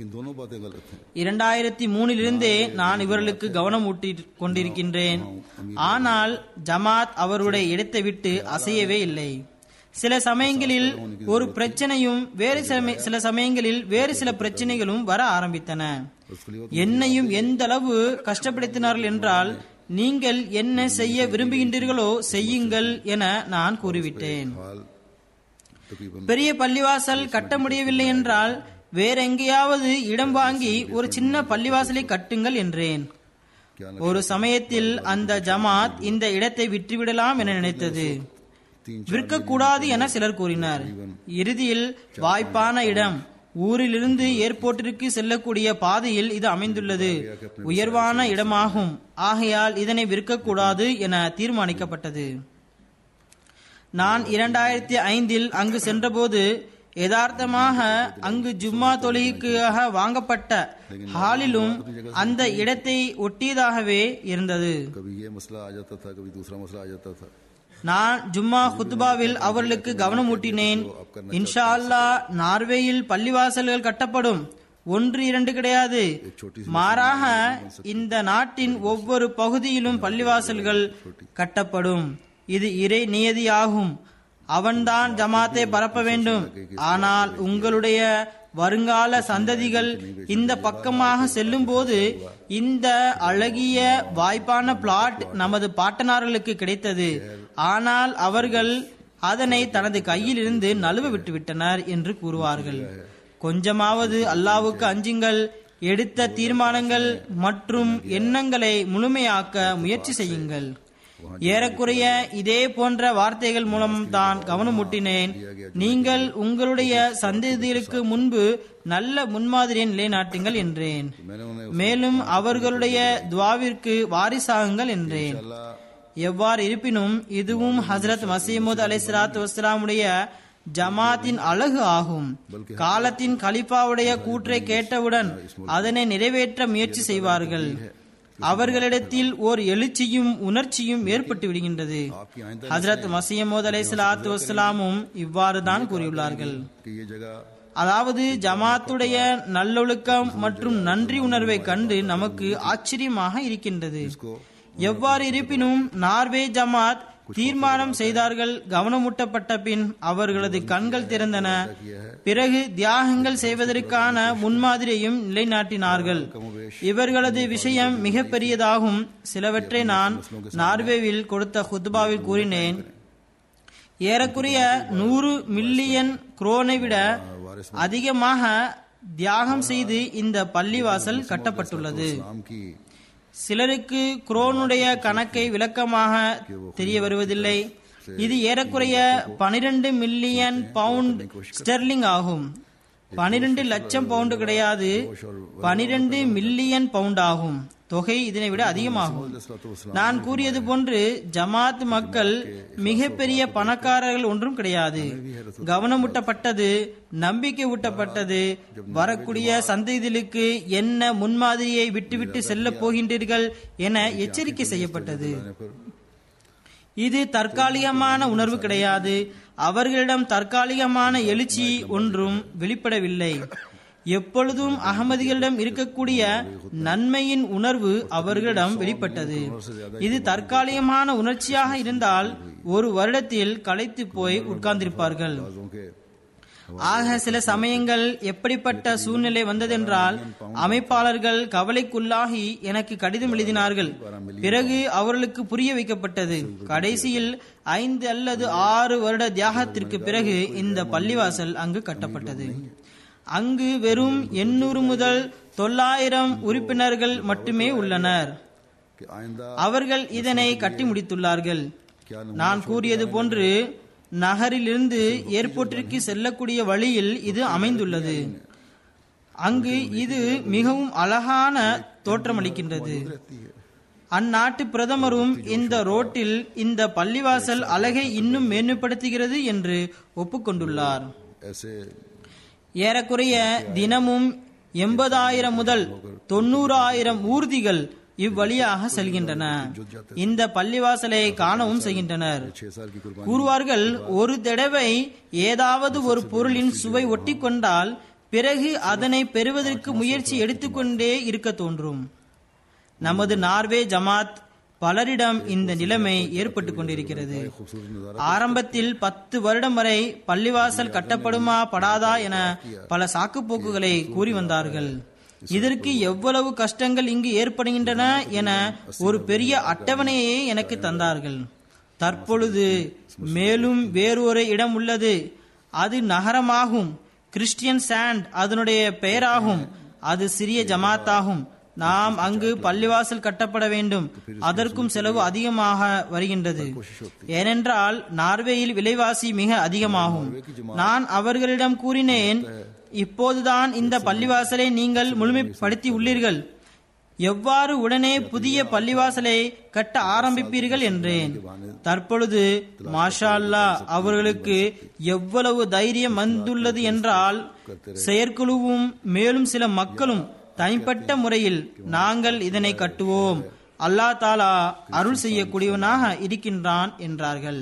2003 நான் இவர்களுக்கு கவனம் ஊட்டி கொண்டிருக்கின்றேன். ஆனால் ஜமாத் அவருடைய இடத்தை விட்டு அசையவே இல்லை. சில சமயங்களில் ஒரு பிரச்சனையும் சில சமயங்களில் வேறு சில பிரச்சனைகளும் வர ஆரம்பித்தன. என்னையும் எந்த அளவு கஷ்டப்படுத்தினார்கள் என்றால், நீங்கள் என்ன செய்ய விரும்புகின்றீர்களோ செய்யுங்கள் என நான் கூறிவிட்டேன். பெரிய பள்ளிவாசல் கட்ட முடியவில்லை என்றால் வேற எங்கேயாவது இடம் வாங்கி ஒரு சின்ன பள்ளிவாசலை கட்டுங்கள் என்றேன். ஒரு சமயத்தில் அந்த ஜமாத் இந்த இடத்தை விற்றுவிடலாம் என நினைத்தது. விற்கக்கூடாது என சிலர் கூறினர். இறுதியில் வாய்ப்பான இடம், ஊரிலிருந்து ஏர்போர்ட்டிற்கு செல்லக்கூடிய பாதையில் இது அமைந்துள்ளது, உயர்வான இடமாகும். ஆகையால் இதனை விற்கக்கூடாது என தீர்மானிக்கப்பட்டது. நான் 2005 அங்கு சென்றபோது யதார்த்தமாக அங்கு ஜும்மா தொழுகைக்காக வாங்கப்பட்ட ஹாலிலும் அந்த இடத்தை ஒட்டியதாகவே இருந்தது. நான் ஜும்மா குத்துபாவில் அவர்களுக்கு கவனம் ஊட்டினேன். இன்ஷா அல்லாஹ் நார்வேயில் பள்ளிவாசல்கள் கட்டப்படும், 1-2 கிடையாது. மாறாக இந்த நாட்டின் ஒவ்வொரு பகுதியிலும் பள்ளிவாசல்கள் கட்டப்படும். இது இறை நியதியாகும். அவன்தான் ஜமாத்தை பரப்ப வேண்டும். ஆனால் உங்களுடைய வருங்கால சந்ததிகள் இந்த பக்கமாக செல்லும் போது இந்த அழகிய வாய்ப்பான பிளாட் நமது பாட்டனார்களுக்கு கிடைத்தது. ஆனால் அவர்கள் அதனை தனது கையில் இருந்து நழுவ விட்டுவிட்டனர் என்று கூறுவார்கள். கொஞ்சமாவது அல்லாஹ்வுக்கு அஞ்சுங்கள். எடுத்த தீர்மானங்கள் மற்றும் எண்ணங்களை முழுமையாக்க முயற்சி செய்யுங்கள். ஏறக்குறைய இதே போன்ற வார்த்தைகள் மூலம் தான் கவனமூட்டினேன். நீங்கள் உங்களுடைய சந்ததிகளுக்கு முன்பு நல்ல முன்மாதிரியை நிலைநாட்டுங்கள் என்றேன். மேலும் அவர்களுடைய துவாவிற்கு வாரிசாகுங்கள் என்றேன். எவ்வாறு இருப்பினும் இதுவும் ஹசரத் மசீமூத் அலைஹிஸ்ஸலாத்து வஸ்ஸலாமுடைய ஜமாத்தின் அழகு ஆகும். காலத்தின் கலிஃபாவுடைய கூற்றை கேட்டவுடன் அதனை நிறைவேற்ற முயற்சி செய்வார்கள். அவர்களிடத்தில் ஓர் எழுச்சியும் உணர்ச்சியும் ஏற்பட்டு விடுகின்றது. ஹஜ்ரத் மஸீஹ் அலைஹிஸ்ஸலாத்து வஸ்ஸலாமும் இவ்வாறு தான் கூறியுள்ளார்கள். அதாவது ஜமாத்துடைய நல்லொழுக்கம் மற்றும் நன்றி உணர்வை கண்டு நமக்கு ஆச்சரியமாக இருக்கின்றது. எவ்வாறு இருப்பினும் நார்வே ஜமாத் தீர்மானம் செய்தார்கள். கவனமூட்டப்பட்ட பின் அவர்களது கண்கள் திறந்தன. பிறகு தியாகங்கள் செய்வதற்கான முன்மாதிரியையும் நிலைநாட்டினார்கள். இவர்களது விஷயம் மிக பெரியதாகும். சிலவற்றை நான் நார்வேவில் கொடுத்த ஹுத்பாவில் கூறினேன். ஏறக்குறைய 100 மில்லியன் குரோனை விட அதிகமாக தியாகம் செய்து இந்த பள்ளிவாசல் கட்டப்பட்டுள்ளது. சிலருக்கு குரோனுடைய கணக்கை விளக்கமாக தெரிய வருவதில்லை. இது ஏறக்குறைய 12 மில்லியன் பவுண்ட் ஸ்டெர்லிங் ஆகும். 12 லட்சம் பவுண்டு கிடையாது, 12 மில்லியன் பவுண்ட் ஆகும். தொகை இதனை விட அதிகமாகும். நான் கூறியது போன்று ஜமாத் மக்கள் மிகப்பெரிய பணக்காரர்கள் ஒன்றும் கிடையாது. கவனமூட்டப்பட்டது, நம்பிக்கை ஊட்டப்பட்டது. வரக்கூடிய சந்ததிகளுக்கு என்ன முன்மாதிரியை விட்டுவிட்டு செல்ல போகின்றீர்கள் என எச்சரிக்கை செய்யப்பட்டது. இது தற்காலிகமான உணர்வு கிடையாது. அவர்களிடம் தற்காலிகமான எழுச்சி ஒன்றும் வெளிப்படவில்லை. எப்பொழுதும் அகமதிகளிடம் இருக்கக்கூடிய நன்மையின் உணர்வு அவர்களிடம் வெளிப்பட்டது. இது தற்காலிகமான உணர்ச்சியாக இருந்தால் ஒரு வருடத்தில் களைத்து போய் உட்கார்ந்திருப்பார்கள். ஆக சில சமயங்கள் எப்படிப்பட்ட சூழ்நிலை வந்ததென்றால் அமைப்பாளர்கள் கவலைக்குள்ளாகி எனக்கு கடிதம் எழுதினார்கள். பிறகு அவர்களுக்கு புரிய வைக்கப்பட்டது. கடைசியில் 5 அல்லது 6 வருட தியாகத்திற்கு பிறகு இந்த பள்ளிவாசல் அங்கு கட்டப்பட்டது. அங்கு வெறும் 800 முதல் 900 உறுப்பினர்கள் மட்டுமே உள்ளனர். அவர்கள் இதனை கட்டி முடித்துள்ளார்கள். நான் கூறியது போன்று நகரிலிருந்து ஏர்போர்ட்டிற்கு செல்லக்கூடிய வழியில் இது அமைந்துள்ளது. அங்கு இது மிகவும் அழகான தோற்றமளிக்கின்றது. அந்நாட்டு பிரதமரும் இந்த ரோட்டில் இந்த பள்ளிவாசல் அழகை இன்னும் மேன்மைப்படுத்துகிறது என்று ஒப்புக்கொண்டுள்ளார். ஏறக்குறைய தினமும் 80,000 முதல் 90,000 ஊர்திகள் இவ்வழியாக செல்கின்றன. இந்த பள்ளிவாசலை காணவும் செய்கின்றனர். கூறுவார்கள், ஒரு தடவை ஏதாவது ஒரு பொருளின் சுவை ஒட்டி கொண்டால் பிறகு அதனை பெறுவதற்கு முயற்சி எடுத்துக்கொண்டே இருக்க தோன்றும். நமது நார்வே ஜமாத் பலரிடம் இந்த நிலைமை ஏற்பட்டு கொண்டிருக்கிறது. ஆரம்பத்தில் 10 வருடம் வரை பள்ளிவாசல் கட்டப்படுமா படாதா என பல சாக்குப்போக்குகளை கூறி வந்தார்கள். இதற்கு எவ்வளவு கஷ்டங்கள் இங்கு ஏற்படுகின்றன என ஒரு பெரிய அட்டவணையை எனக்கு தந்தார்கள். தற்பொழுது மேலும் வேறொரு இடம் உள்ளது. அது நகரமாகும். கிறிஸ்டியன் சாண்ட் அதனுடைய பெயராகும். அது சிறிய ஜமாத்தாகும். நாம் அங்கு பள்ளிவாசல் கட்டப்பட வேண்டும். அதற்கும் செலவு அதிகமாக வருகின்றது. ஏனென்றால் நார்வேயில் விலைவாசி மிக அதிகமாகும். நான் அவர்களிடம் கூறினேன், இப்போதுதான் இந்த பள்ளிவாசலை நீங்கள் முழுமைப்படுத்தி உள்ளீர்கள். எவ்வாறு உடனே புதிய பள்ளிவாசலை கட்ட ஆரம்பிப்பீர்கள் என்றேன். தற்பொழுது மாஷா அல்லாஹ் அவர்களுக்கு எவ்வளவு தைரியம் வந்துள்ளது என்றால் செயற்குழுவும் மேலும் சில மக்களும் தனிப்பட்ட முறையில் நாங்கள் இதனை கட்டுவோம், அல்லாஹ் தாலா அருள் செய்யக்கூடியவனாக இருக்கின்றான் என்றார்கள்.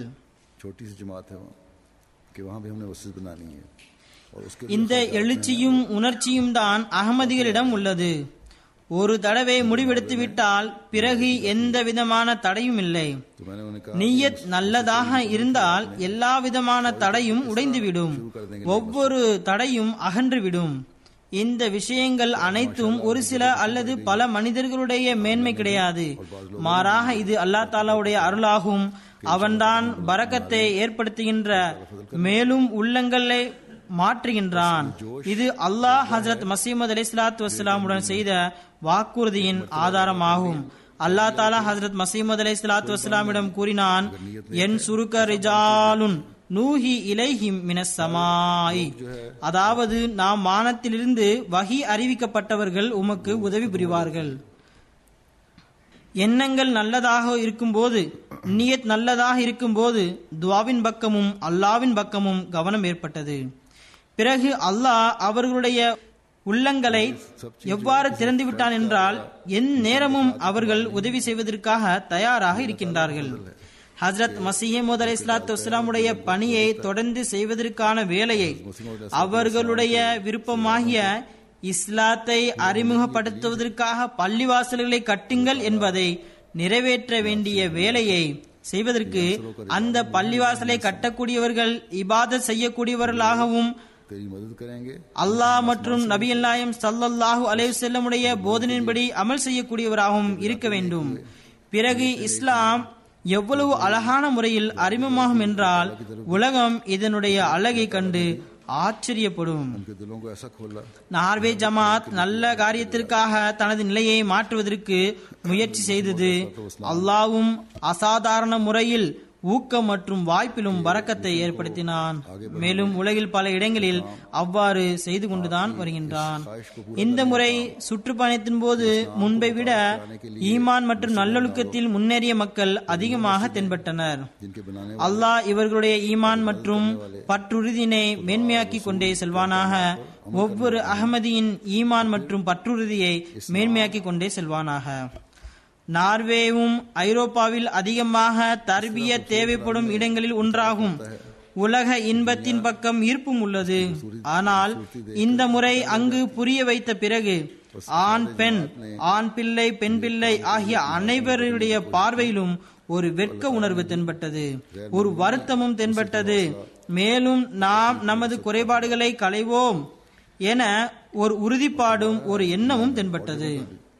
இந்த எழுச்சியும் உணர்ச்சியும் தான் அகமதிகளிடம் உள்ளது. ஒரு தடவை முடிவெடுத்து விட்டால் பிறகு எந்த விதமான தடையும் இல்லை. நியத் நல்லதாக இருந்தால் எல்லா விதமான தடையும் உடைந்துவிடும். ஒவ்வொரு தடையும் அகன்றுவிடும். இந்த விஷயங்கள் அனைத்தும் ஒரு சில அல்லது பல மனிதர்களுடைய மேன்மை கிடையாது. மாறாக இது அல்லாஹ் தாலாவுடைய அருளாகும். அவன்தான் பரக்கத்தை ஏற்படுத்துகின்ற, மேலும் உள்ளங்களை மாற்றுகின்றான். இது அல்லாஹ் ஹஜ்ரத் மஸீஹ் அலைஹிஸ்ஸலாத்து வஸ்ஸலாமுடன் செய்த வாக்குறுதியின் ஆதாரமாகும். அல்லாஹ் தாலா ஹஜ்ரத் மஸீஹ் அலைஹிஸ்ஸலாத்து வஸ்ஸலாமிடம் கூறினான், என் சுருக்க ரிஜாலுன் நூஹி இலைஹிம் மினஸ் ஸமாஇ, அதாவது நாம் வானத்திலிருந்து வஹி அறிவிக்கப்பட்டவர்கள் உமக்கு உதவி புரிவார்கள். எண்ணங்கள் நல்லதாக இருக்கும்போது, நியத் நல்லதாக இருக்கும்போது துஆவின் பக்கமும் அல்லாவின் பக்கமும் கவனம் ஏற்பட்டது. பிறகு அல்லாஹ் அவர்களுடைய உள்ளங்களை எவ்வாறு திறந்துவிட்டான் என்றால் என் நேரமும் அவர்கள் உதவி செய்வதற்காக தயாராக இருக்கின்றார்கள். ஹஜ்ரத் மஸீஹ் அலைஹிஸ்ஸலாத்து வஸ்ஸலாமுடைய பணியை தொடர்ந்து செய்வதற்கான வேலையை, அவர்களுடைய விருப்பமாகிய இஸ்லாத்தை அறிமுகப்படுத்துவதற்காக பள்ளிவாசல்களை கட்டுங்கள் என்பதை நிறைவேற்ற வேண்டிய வேலையை செய்வதற்கு அந்த பள்ளிவாசலை கட்டக்கூடியவர்கள் இபாதத் செய்யக்கூடியவர்களாகவும் அல்லாஹ் மற்றும் நபிகள் நாயகம் ஸல்லல்லாஹு அலைஹி வஸல்லம் உடைய போதனையின்படி அமல் செய்யக்கூடியவராகவும் இருக்க வேண்டும். பிறகு இஸ்லாம் எவ்வளவு அழகான முறையில் அறிமுகமாகும் என்றால் உலகம் இதனுடைய அழகை கண்டு ஆச்சரியப்படும். நார்வே ஜமாத் நல்ல காரியத்திற்காக தனது நிலையை மாற்றுவதற்கு முயற்சி செய்தது. அல்லாஹ்வும் அசாதாரண முறையில் ஊக்கம் மற்றும் வாய்ப்பிலும் பரக்கத்தை ஏற்படுத்தினான். மேலும் உலகில் பல இடங்களில் அவ்வாறு செய்து கொண்டுதான் வருகின்றான். இந்த முறை சுற்றுப்பயணத்தின் போது முன்பை விட ஈமான் மற்றும் நல்லொழுக்கத்தில் முன்னேறிய மக்கள் அதிகமாக தென்பட்டனர். அல்லாஹ் இவர்களுடைய ஈமான் மற்றும் பற்றுறுதியினை மேன்மையாக்கி கொண்டே செல்வானாக. ஒவ்வொரு அகமதியின் ஈமான் மற்றும் பற்றுறுதியை மேன்மையாக்கி கொண்டே செல்வானாக. நார்வேவும் ஐரோப்பாவில் அதிகமாக தர்பியத் தேவைப்படும் இடங்களில் ஒன்றாகும். உலக இன்பத்தின் பக்கம் ஈர்ப்பும் உள்ளது. ஆனால் இந்த முறை அங்கு புரிய வைத்த பிறகு ஆண் பெண், ஆண் பிள்ளை, பெண் பிள்ளை ஆகிய அனைவருடைய பார்வையிலும் ஒரு வெட்க உணர்வு தென்பட்டது, ஒரு வருத்தமும் தென்பட்டது. மேலும் நாம் நமது குறைபாடுகளை களைவோம் என ஒரு உறுதிப்பாடும் ஒரு எண்ணமும் தென்பட்டது.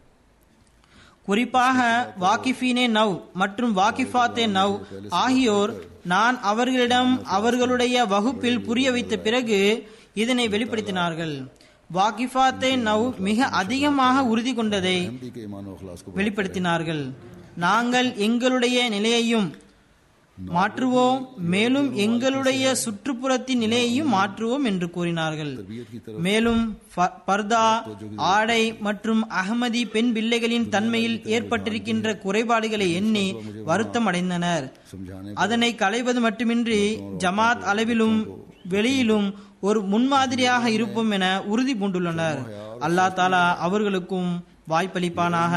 குறிப்பாக வாகிஃபீனே நவ் மற்றும் வாகிஃபாத்தே நவ் ஆகியோர் நான் அவர்களிடம் அவர்களுடைய வகுப்பில் புரிய வைத்த பிறகு இதனை வெளிப்படுத்தினார்கள். வாகிஃபாத்தே நவ் மிக அதிகமாக உறுதி கொண்டதை வெளிப்படுத்தினார்கள். நாங்கள் எங்களுடைய நிலையையும் மாற்றுவோம், மேலும் எங்களுடைய சுற்றுப்புறத்தின் நிலையையும் மாற்றுவோம் என்று கூறினார்கள். மேலும் பர்தா, ஆடை மற்றும் அகமதி பெண் பிள்ளைகளின் தன்மையில் ஏற்பட்டிருக்கின்ற குறைபாடுகளை எண்ணி வருத்தம் அடைந்தனர். அதனை களைவது மட்டுமின்றி ஜமாத் அளவிலும் வெளியிலும் ஒரு முன்மாதிரியாக இருப்போம் என உறுதி பூண்டுள்ளனர். அல்லாஹ் தாலா அவர்களுக்கும் வாய்ப்பளிப்பானாக.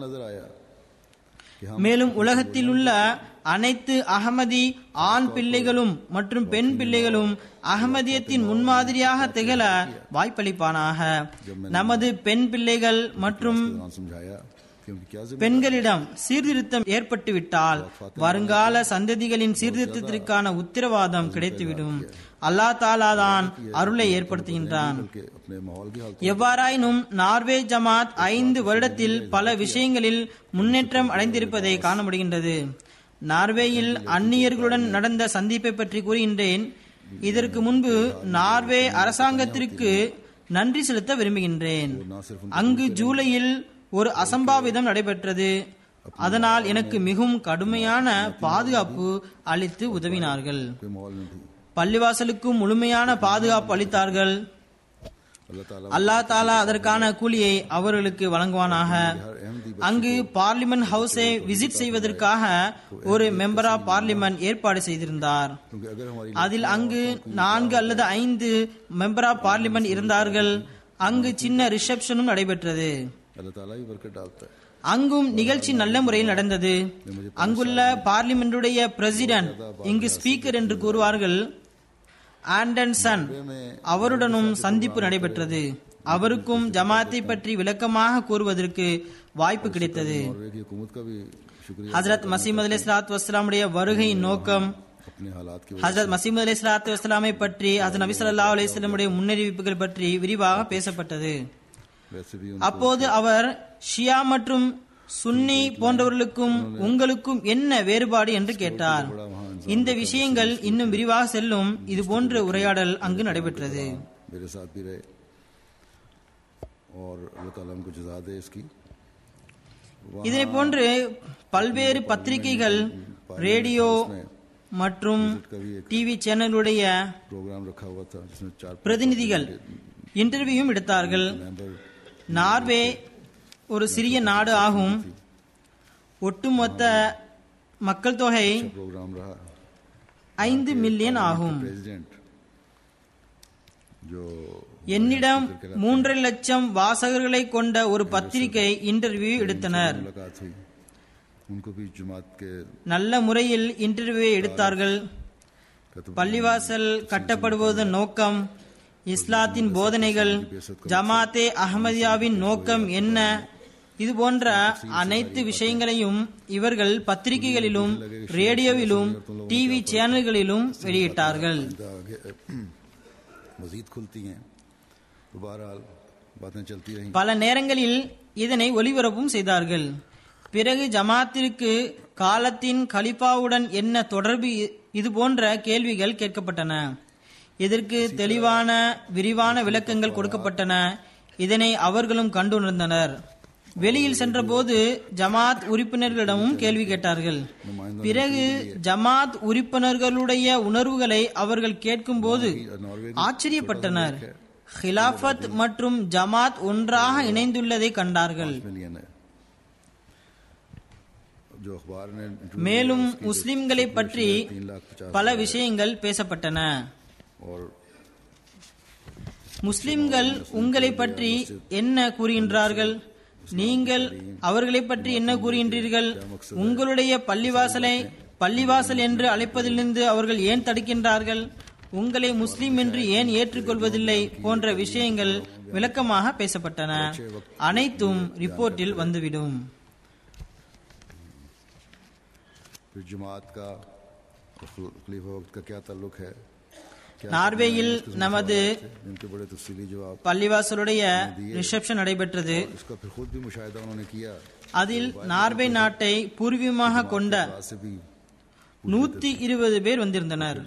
மேலும் உலகத்தில் உள்ள அனைத்து அகமதி ஆண் பிள்ளைகளும் மற்றும் பெண் பிள்ளைகளும் அகமதியத்தின் முன்மாதிரியாக திகழ வாய்ப்பளிப்பானாக. நமது பெண் பிள்ளைகள் மற்றும் பெண்களிடம் சீர்திருத்தம் ஏற்பட்டுவிட்டால் வருங்கால சந்ததிகளின் சீர்திருத்தத்திற்கான உத்தரவாதம் கிடைத்துவிடும். அல்லாஹ் தாலா தான் அருளை ஏற்படுத்துகின்றான். எவ்வாறாயினும் நார்வே ஜமாத் 5 வருடத்தில் பல விஷயங்களில் முன்னேற்றம் அடைந்திருப்பதை காண முடிகின்றது. நார்வேயில் அந்நியர்களுடன் நடந்த சந்திப்பை பற்றி கூறுகின்றேன். இதற்கு முன்பு நார்வே அரசாங்கத்திற்கு நன்றி செலுத்த விரும்புகின்றேன். அங்கு ஜூலையில் ஒரு அசம்பாவிதம் நடைபெற்றது. அதனால் எனக்கு மிகவும் கடுமையான பாதுகாப்பு அளித்து உதவினார்கள். பள்ளிவாசலுக்கும் முழுமையான பாதுகாப்பு அளித்தார்கள். அல்லாஹ் தாலா அதற்கான கூலியை அவர்களுக்கு வழங்குவானாக. அங்கு பார்லிமெண்ட் ஹவுஸை விசிட் செய்வதற்காக ஒரு மெம்பர் ஆஃப் பார்லிமெண்ட் ஏற்பாடு செய்திருந்தார். அதில் அங்கு 4 அல்லது 5 மெம்பர் ஆஃப் பார்லிமெண்ட் இருந்தார்கள். அங்கு சின்ன ரிசப்ஷனும் நடைபெற்றது. அங்கும் நிகழ்ச்சி நல்ல முறையில் நடந்தது. அங்குள்ள பார்லிமெண்டுடைய பிரசிடென்ட், இங்கு ஸ்பீக்கர் என்று கூறுவார்கள், ஆண்டன்சன் அவருடனும் சந்திப்பு நடைபெற்றது. அவருக்கும் ஜமாத்தை பற்றி விளக்கமாக கூறுவதற்கு வாய்ப்பு கிடைத்தது. ஹஜ்ரத் மஸீஹ் அலைஹிஸ்ஸலாத்து வஸ்ஸலாமுடைய வருகையின் நோக்கம், ஹஜ்ரத் மஸீஹ் அலைஹிஸ்ஸலாத்து வஸ்ஸலாமை பற்றி, ஹஜ்ரத் நபி ஸல்லல்லாஹு அலைஹி வஸல்லம் உடைய முன்னறிவிப்புகள் பற்றி விரிவாக பேசப்பட்டது. அப்போது அவர் ஷியா மற்றும் சுன்னி போன்றவர்களுக்கும் உங்களுக்கும் என்ன வேறுபாடு என்று கேட்டார். இந்த விஷயங்கள் இன்னும் விரிவாக செல்லும். இது போன்ற உரையாடல் அங்கு நடைபெற்றது. இதனை போன்று பல்வேறு பத்திரிகைகள், ரேடியோ மற்றும் டிவி சேனலுடைய பிரதிநிதிகள் இன்டர்வியூவும் எடுத்தார்கள். நார்வே ஒரு சிறிய நாடு ஆகும். ஒட்டுமொத்த மக்கள் தொகை 5 மில்லியன் ஆகும். जो என்னிடம் 3.5 லட்சம் வாசகர்களை கொண்ட ஒரு பத்திரிகை இன்டர்வியூ எடுத்தனர். मुलाकात हुई, उनको भी जमात के நல்ல முறையில் இன்டர்வியூ எடுத்தார்கள். பள்ளிவாசல் கட்டப்படுவதன் நோக்கம், இஸ்லாத்தின் போதனைகள், ஜமாத்தே அஹ்மதியாவின் நோக்கம் என்ன, இது போன்ற அனைத்து விஷயங்களையும் இவர்கள் பத்திரிகைகளிலும் ரேடியோவிலும் டிவி சேனல்களிலும் வெளியிட்டார்கள். मजीद खुलती हैं तो बहरहाल बातें चलती रहीं. பல நேரங்களில் இதனை ஒளிபரப்பும் செய்தார்கள். பிறகு ஜமாத்திற்கு காலத்தின் கலிஃபாவுடன் என்ன தொடர்பு, இது போன்ற கேள்விகள் கேட்கப்பட்டன. இதற்கு தெளிவான விரிவான விளக்கங்கள் கொடுக்கப்பட்டன. இதனை அவர்களும் கண்டுணர்ந்தனர். வெளியில் சென்றபோது ஜமாத் உறுப்பினர்களிடமும் கேள்வி கேட்டார்கள். பிறகு ஜமாத் உறுப்பினர்களுடைய உணர்வுகளை அவர்கள் கேட்கும் போது ஆச்சரியப்பட்டனர். ஹிலாஃபத் மற்றும் ஜமாத் ஒன்றாக இணைந்துள்ளதை கண்டார்கள். மேலும் முஸ்லிம்களை பற்றி பல விஷயங்கள் பேசப்பட்டன. முஸ்லிம்கள் உங்களை பற்றி என்ன கூறுகின்றார்கள், நீங்கள் அவர்களை பற்றி என்ன கூறுகின்றீர்கள், உங்களுடைய பள்ளிவாசலை பள்ளிவாசல் என்று அழைப்பதிலிருந்து அவர்கள் ஏன் தடுக்கின்றார்கள், உங்களை முஸ்லிம் என்று ஏன் ஏற்றுக்கொள்வதில்லை போன்ற விஷயங்கள் விளக்கமாக பேசப்பட்டன. அனைத்தும் ரிப்போர்ட்டில் வந்துவிடும். நார்வேயில் நமது பள்ளிவாசலுடைய ரிசப்ஷன் நடைபெற்றது. அதில் நார்வே நாட்டை பூர்வீகமாக கொண்ட 120 பேர் வந்திருந்தனர்.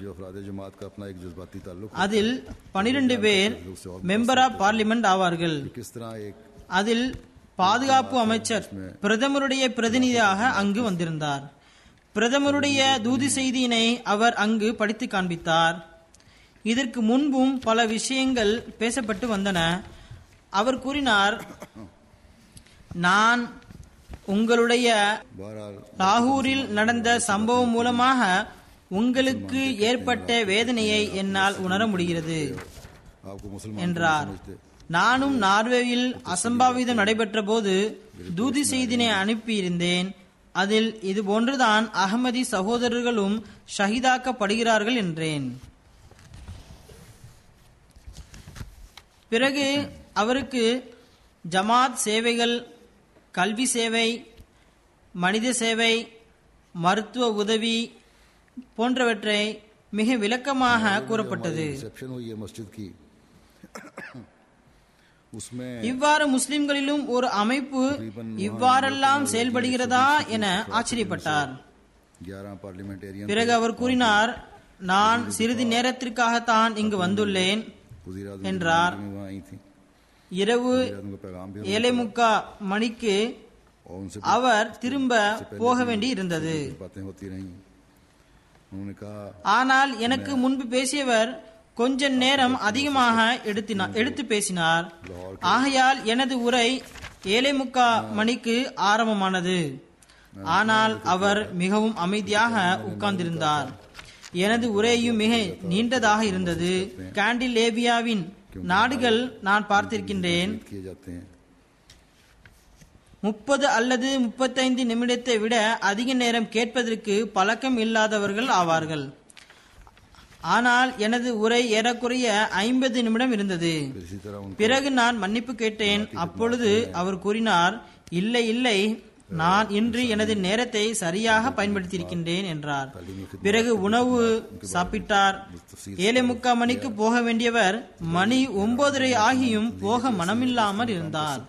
அதில் 12 பேர் மெம்பர் ஆஃப் பார்லிமெண்ட் ஆவார்கள். அதில் பாதுகாப்பு அமைச்சர் பிரதமருடைய பிரதிநிதியாக அங்கு வந்திருந்தார். பிரதமருடைய தூது செய்தியினை அவர் அங்கு படித்து காண்பித்தார். இதற்கு முன்பும் பல விஷயங்கள் பேசப்பட்டு வந்தன. அவர் கூறினார், நான் உங்களுடைய லாகூரில் நடந்த சம்பவம் மூலமாக உங்களுக்கு ஏற்பட்ட வேதனையை என்னால் உணர முடிகிறது என்றார். நானும் நார்வேயில் அசம்பாவிதம் நடைபெற்ற போது தூதி செய்தினை அனுப்பியிருந்தேன். அதில் இது போன்றுதான் அகமதி சகோதரர்களும் ஷஹீதாக்கப்படுகிறார்கள் என்றேன். பிறகு அவருக்கு ஜமாத் சேவைகள், கல்வி சேவை, மனித சேவை, மருத்துவ உதவி போன்றவற்றை மிக விளக்கமாக கூறப்பட்டது. இவ்வாறு முஸ்லிம்களிலும் ஒரு அமைப்பு இவ்வாறெல்லாம் செயல்படுகிறதா என ஆச்சரியப்பட்டார். பிறகு அவர் கூறினார், நான் சிறிது நேரத்திற்காகத்தான் இங்கு வந்துள்ளேன் என்றார். இரவு 7:45 மணிக்கு அவர் திரும்ப போக வேண்டி இருந்தது. ஆனால் எனக்கு முன்பு பேசியவர் கொஞ்ச நேரம் அதிகமாக எடுத்து பேசினார். ஆகையால் எனது உரை 7:45 மணிக்கு ஆரம்பமானது. ஆனால் அவர் மிகவும் அமைதியாக உட்கார்ந்திருந்தார். எனது உரையும் மிக நீண்டதாக இருந்தது. ஸ்காண்டினேவியாவின் நாடுகள் நான் பார்த்திருக்கின்றேன். 30 அல்லது 35 நிமிடத்தை விட அதிக நேரம் கேட்பதற்கு பழக்கம் இல்லாதவர்கள் ஆவார்கள். ஆனால் எனது உரை ஏறக்குறைய 50 நிமிடம் இருந்தது. பிறகு நான் மன்னிப்பு கேட்டேன். அப்பொழுது அவர் கூறினார், இல்லை இல்லை, நான் இன்று எனது நேரத்தை சரியாக பயன்படுத்தியிருக்கின்றேன் என்றார். பிறகு உணவு சாப்பிட்டார். 7:45 மணிக்கு போக வேண்டியவர் மணி 9:30 ஆகியும் போக மனமில்லாமல் இருந்தார்.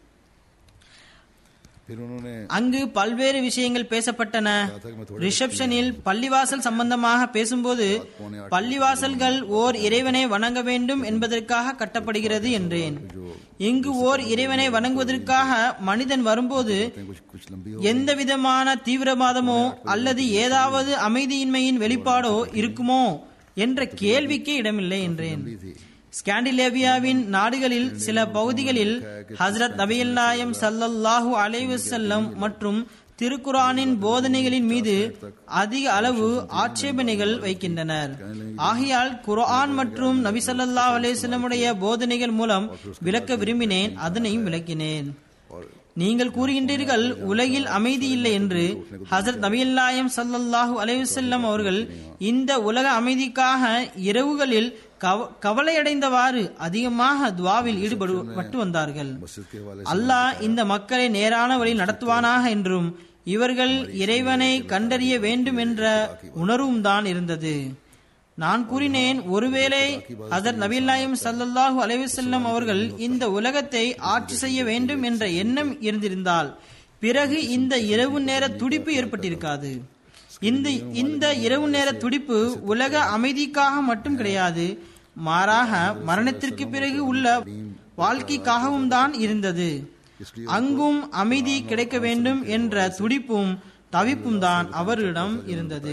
அங்கு பல்வேறு விஷயங்கள் பேசப்பட்டன. ரிசப்ஷனில் பள்ளிவாசல் சம்பந்தமாக பேசும்போது, பள்ளிவாசல்கள் ஓர் இறைவனை வணங்க வேண்டும் என்பதற்காக கட்டப்படுகிறது என்றேன். இங்கு ஓர் இறைவனை வணங்குவதற்காக மனிதன் வரும்போது எந்த விதமான தீவிரவாதமோ அல்லது ஏதாவது அமைதியின்மையின் வெளிப்பாடோ இருக்குமோ என்ற கேள்விக்கு இடமில்லை என்றேன். ஸ்காண்டினேவியாவின் நாடுகளில் சில பகுதிகளில் ஹஸ்ரத் நபிகள் நாயகம் ஸல்லல்லாஹு அலைஹி வஸல்லம் மற்றும் திருக்குரானின் போதனைகளின் மீது அதிக அளவு ஆட்சேபனைகள் வைக்கின்றனர். ஆகையால் குர்ஆன் மற்றும் நபி ஸல்லல்லாஹு அலைஹி வஸல்லமுடைய போதனைகள் மூலம் விளக்க விரும்பினேன், அதனையும் விளக்கினேன். நீங்கள் கூறுகின்றீர்கள் உலகில் அமைதி இல்லை என்று. ஹஜ்ரத் நபிகள் நாயகம் ஸல்லல்லாஹு அலைஹி வஸல்லம் அவர்கள் இந்த உலக அமைதிக்காக இரவுகளில் கவலையடைந்தவாறு அதிகமாக துஆவில் ஈடுபட்டு வந்தார்கள். அல்லாஹ் இந்த மக்களை நேரான வழி நடத்துவானாக என்றும் இவர்கள் இறைவனை கண்டறிய வேண்டும் என்ற உணர்வும் தான் இருந்தது. நான் கூறினேன், ஒருவேளை ஹஜ்ரத் நபிகள் நாயகம் ஸல்லல்லாஹு அலைஹி வஸல்லம் அவர்கள் இந்த உலகத்தை ஆட்சி செய்ய வேண்டும் என்ற எண்ணம் இருந்திருந்தால் பிறகு இந்த இரவு நேர துடிப்பு ஏற்பட்டிருக்காது. இந்த இரவு நேர துடிப்பு உலக அமைதிக்காக மட்டும் கிடையாது, மாறாக மரணத்திற்கு பிறகு உள்ள வாழ்க்கைக்காகவும் தான் இருந்தது. அங்கும் அமைதி கிடைக்க வேண்டும் என்ற துடிப்பும் தவிப்பும் தான் அவரிடம் இருந்தது.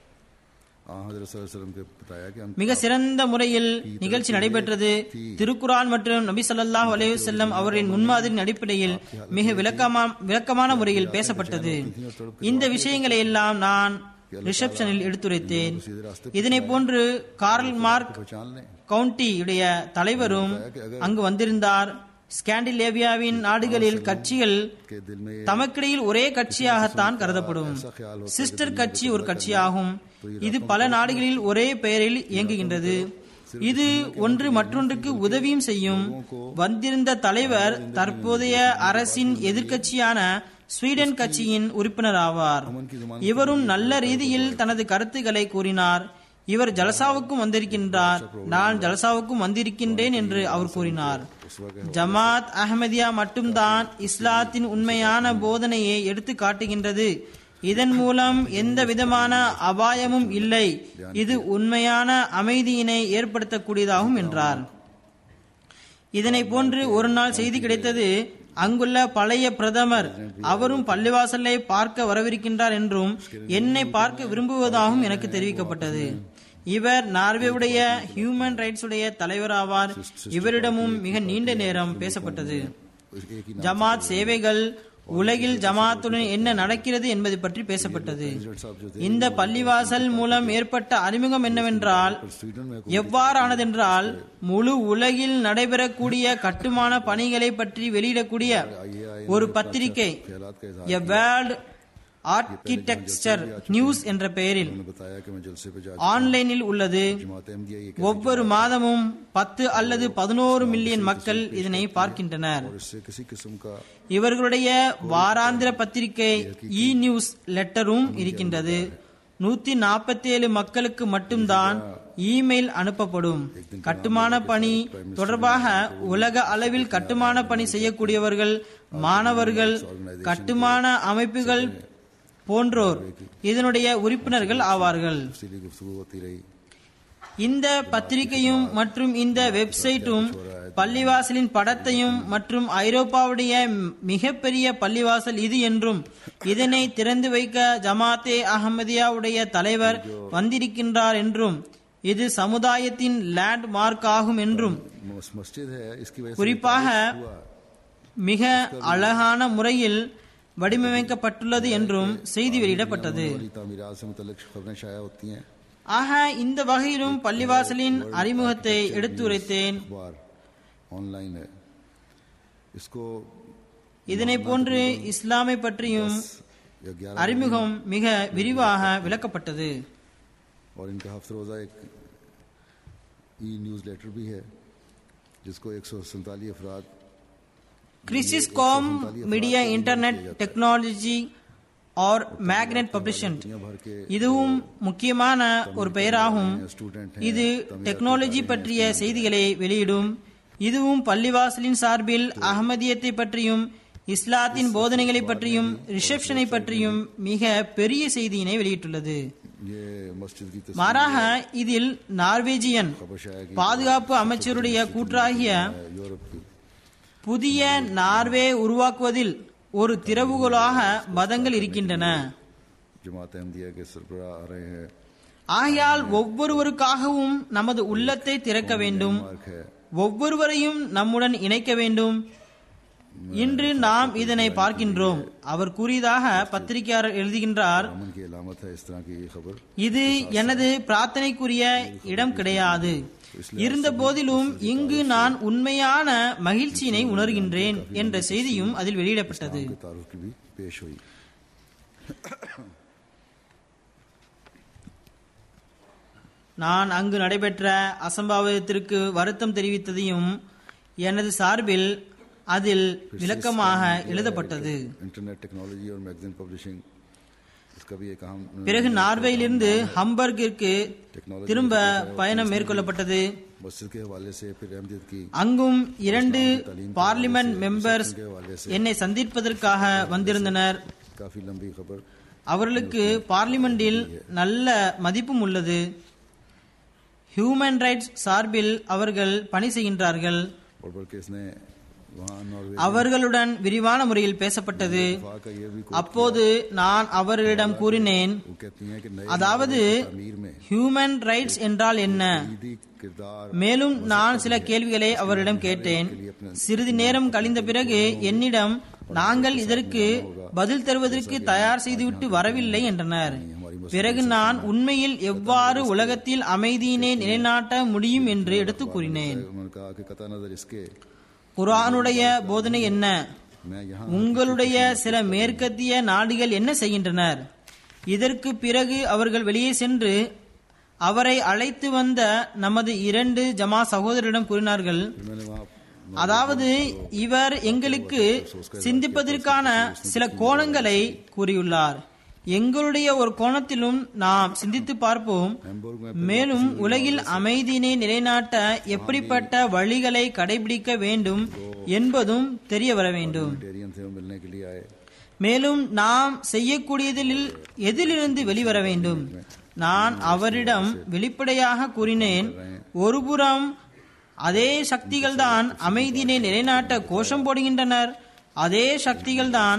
மிக சிறந்த முறையில் நிகழ்ச்சி நடைபெற்றது. திருக்குரான் மற்றும் நபி ஸல்லல்லாஹு அலைஹி வஸல்லம் அவரின் முன்மாதிரியின் அடிப்படையில் மிக விளக்கமான முறையில் பேசப்பட்டது. இந்த விஷயங்களை எல்லாம் நான் ரிசப்ஷனில் எடுத்துரைத்தேன். இதனை போன்று கார்ல் மார்க் கவுண்டியுடைய தலைவரும் அங்கு வந்திருந்தார். ஸ்காண்டிலேவியாவின் நாடுகளில் கட்சிகள் தமக்கிடையில் ஒரே கட்சியாகத்தான் கருதப்படும். சிஸ்டர் கட்சி ஒரு கட்சியாகும். இது பல நாடுகளில் ஒரே பெயரில் இயங்குகின்றது. இது ஒன்று மற்றொன்றுக்கு உதவியும் செய்யும். வந்திருந்த தலைவர் தற்போதைய அரசின் எதிர்க்கட்சியான ஸ்வீடன் கட்சியின் உறுப்பினர் ஆவார். இவரும் நல்ல ரீதியில் தனது கருத்துக்களை கூறினார். இவர் ஜலசாவுக்கும் வந்திருக்கின்றார், நான் ஜலசாவுக்கும் வந்திருக்கின்றேன் என்று அவர் கூறினார். ஜமாத் அஹ்மதியா மட்டும்தான் இஸ்லாத்தின் உண்மையான போதனையை எடுத்து காட்டுகின்றது. இதன் மூலம் எந்த விதமான அபாயமும் இல்லை. இது உண்மையான அமைதியினை ஏற்படுத்தக்கூடியதாகும் என்றார். இதனை போன்று ஒரு நாள் செய்தி கிடைத்தது. அங்குள்ள பழைய பிரதமர் அவரும் பள்ளிவாசலை பார்க்க வரவிருக்கின்றார் என்றும் என்னை பார்க்க விரும்புவதாகவும் எனக்கு தெரிவிக்கப்பட்டது. இவர் நார்வேவுடைய ஹியூமன் ரைட்ஸ் உடைய தலைவர் ஆவார். இவரிடமும் மிக நீண்ட நேரம் பேசப்பட்டது. ஜமாத் சேவைகள், உலகில் ஜமாத்துடன் என்ன நடக்கிறது என்பதை பற்றி பேசப்பட்டது. இந்த பள்ளிவாசல் மூலம் ஏற்பட்ட அறிமுகம் என்னவென்றால், எவ்வாறானதென்றால் முழு உலகில் நடைபெறக்கூடிய கட்டுமான பணிகளை பற்றி வெளியிடக்கூடிய ஒரு பத்திரிகை எ வேர்ல்ட் ஆர்கிடெக்சர் நியூஸ் என்ற பெயரில் ஆன்லைனில் உள்ளது. ஒவ்வொரு மாதமும் 10 அல்லது 11 மில்லியன் மக்கள் இதனை பார்க்கின்றனர். இவர்களுடைய வாராந்திர பத்திரிகை இ நியூஸ் லெட்டரும் இருக்கின்றது. 147 மக்களுக்கு மட்டும்தான் இமெயில் அனுப்பப்படும். கட்டுமான பணி தொடர்பாக உலக அளவில் கட்டுமான பணி செய்யக்கூடியவர்கள், மாணவர்கள், கட்டுமான அமைப்புகள் போன்றோர் இதனுடைய உறுப்பினர்கள் ஆவார்கள். இந்த பத்திரிகையும் மற்றும் இந்த வெப்சைட்டும் பள்ளிவாசலின் படத்தையும் மற்றும் ஐரோப்பாவுடைய மிகப்பெரிய பள்ளிவாசல் இது என்றும் இதனை திறந்து வைக்க ஜமாத்தே அஹ்மதியாவுடைய தலைவர் வந்திருக்கின்றார் என்றும் இது சமுதாயத்தின் லேண்ட் மார்க் ஆகும் என்றும் குறிப்பாக மிக அழகான முறையில் வடிவமைக்கப்பட்டுள்ளது என்றும் செய்தி வெளியிடப்பட்டது. ஆக இந்த வகையிலும் பள்ளிவாசலின் அறிமுகத்தை எடுத்துரைத்தேன். இதனை போன்று இஸ்லாமை பற்றியும் அறிமுகம் மிக விரிவாக விளக்கப்பட்டது. கிறிஸ்டிஸ் காம் மீடியா இன்டர்நெட் டெக்னாலஜி और मैग्नेट पब्लिशिंग இதுவும் முக்கியமான ஒரு பெயராகும். இது டெக்னாலஜி பற்றிய செய்திகளை வெளியிடும். இதுவும் பள்ளிவாசலின் சார்பில் அஹ்மதியத்தை பற்றியும் இஸ்லாத்தின் போதனைகளை பற்றியும் ரிசப்ஷனை பற்றியும் மிக பெரிய செய்தியினை வெளியிட்டுள்ளது. மாறாக இதில் நார்வேஜியன் பாதுகாப்பு அமைச்சருடைய கூற்றாகிய புதிய நார்வே உருவாக்குவதில் ஒரு திறவுகோலாக மதங்கள் இருக்கின்றன. ஆகையால் ஒவ்வொருவருக்காகவும் நமது உள்ளத்தை திறக்க வேண்டும், ஒவ்வொருவரையும் நம்முடன் இணைக்க வேண்டும். இன்று நாம் இதனை பார்க்கின்றோம். அவர் கூறியதாக பத்திரிகையாளர் எழுதுகின்றார், अमन की अलामत है इस तरह की ये खबर. இது எனது பிரார்த்தனைக்குரிய இடம் கிடையாது. இருந்த போதிலும் இங்கு நான் உண்மையான மகிழ்ச்சியினை உணர்கின்றேன் என்ற செய்தியும் அதில் வெளியிடப்பட்டது. के तारुफ की भी पेश हुई. நான் அங்கு நடைபெற்ற அசம்பாவிதத்திற்கு வருத்தம் தெரிவித்ததையும் எனது சார்பில் அதில் விளக்கமாக எழுதப்பட்டது. इंटरनेट टेक्नोलॉजी और मैगजीन पब्लिशिंग इसका भी एक अहम. பிறகு நார்வேயிலிருந்து ஹம்பர்கிற்கு திரும்ப பயணம் மேற்கொள்ளப்பட்டது. मस्जिद के हवाले से फिर अहमदियत की அங்கும் 2 பார்லிமெண்ட் மெம்பர்ஸ் என்னை சந்திப்பதற்காக வந்திருந்தனர். काफी लंबी खबर. அவர்களுக்கு பார்லிமெண்டில் நல்ல மதிப்பும் உள்ளது. ஹியூமன் ரைட்ஸ் சார்பில் அவர்கள் பணி செய்கின்றார்கள். और बल्कि इसने वहाँ नॉर्वे அவர்களுடன் விரிவான முறையில் பேசப்பட்டது. का ये भी அப்போது நான் அவர்களிடம் கூறினேன், वो कहती हैं कि नए அதாவது अमीर में ஹியூமன் ரைட்ஸ் என்றால் என்ன? ईदी किरदार மேலும் நான் சில கேள்விகளை அவரிடம் கேட்டேன். சிறிது நேரம் கழிந்த பிறகு என்னிடம் நாங்கள் இதற்கு பதில் தருவதற்கு தயார் செய்துவிட்டு வரவில்லை என்றனர். பிறகு நான் உண்மையில் எவ்வாறு உலகத்தில் அமைதியினை நிலைநாட்ட முடியும் என்று எடுத்து கூறினேன். उन्होंने कहा कि कता नजर इसके குர்ஆனுடைய போதனை என்ன? मैं यहाँ உங்களுடைய சில மேற்கத்திய நாடுகள் என்ன செய்கின்றனர்? இதற்கு பிறகு அவர்கள் வெளியே சென்று அவரை அழைத்து வந்த நமது 2 ஜமா சகோதரரிடம் கூறினார்கள், मैंने वहाँ அதாவது இவர் எங்களுக்கு சிந்திப்பதற்கான சில கோணங்களை கூறியுள்ளார். எங்களுடைய ஒரு கோணத்திலும் நாம் சிந்தித்து பார்ப்போம். மேலும் உலகில் அமைதியினை நிலைநாட்ட எப்படிப்பட்ட வழிகளை கடைபிடிக்க வேண்டும் என்பதும் தெரிய வர வேண்டும். टेरियन थे वो मिलने के लिए आए. மேலும் நாம் செய்யக்கூடியதில் எதிலிருந்து வெளிவர வேண்டும்? நான் அவரிடம் வெளிப்படையாக கூறினேன், ஒருபுறம் அதே சக்திகள்தான் அமைதியினை நிலைநாட்ட கோஷம் போடுகின்றனர், அதே சக்திகள்தான்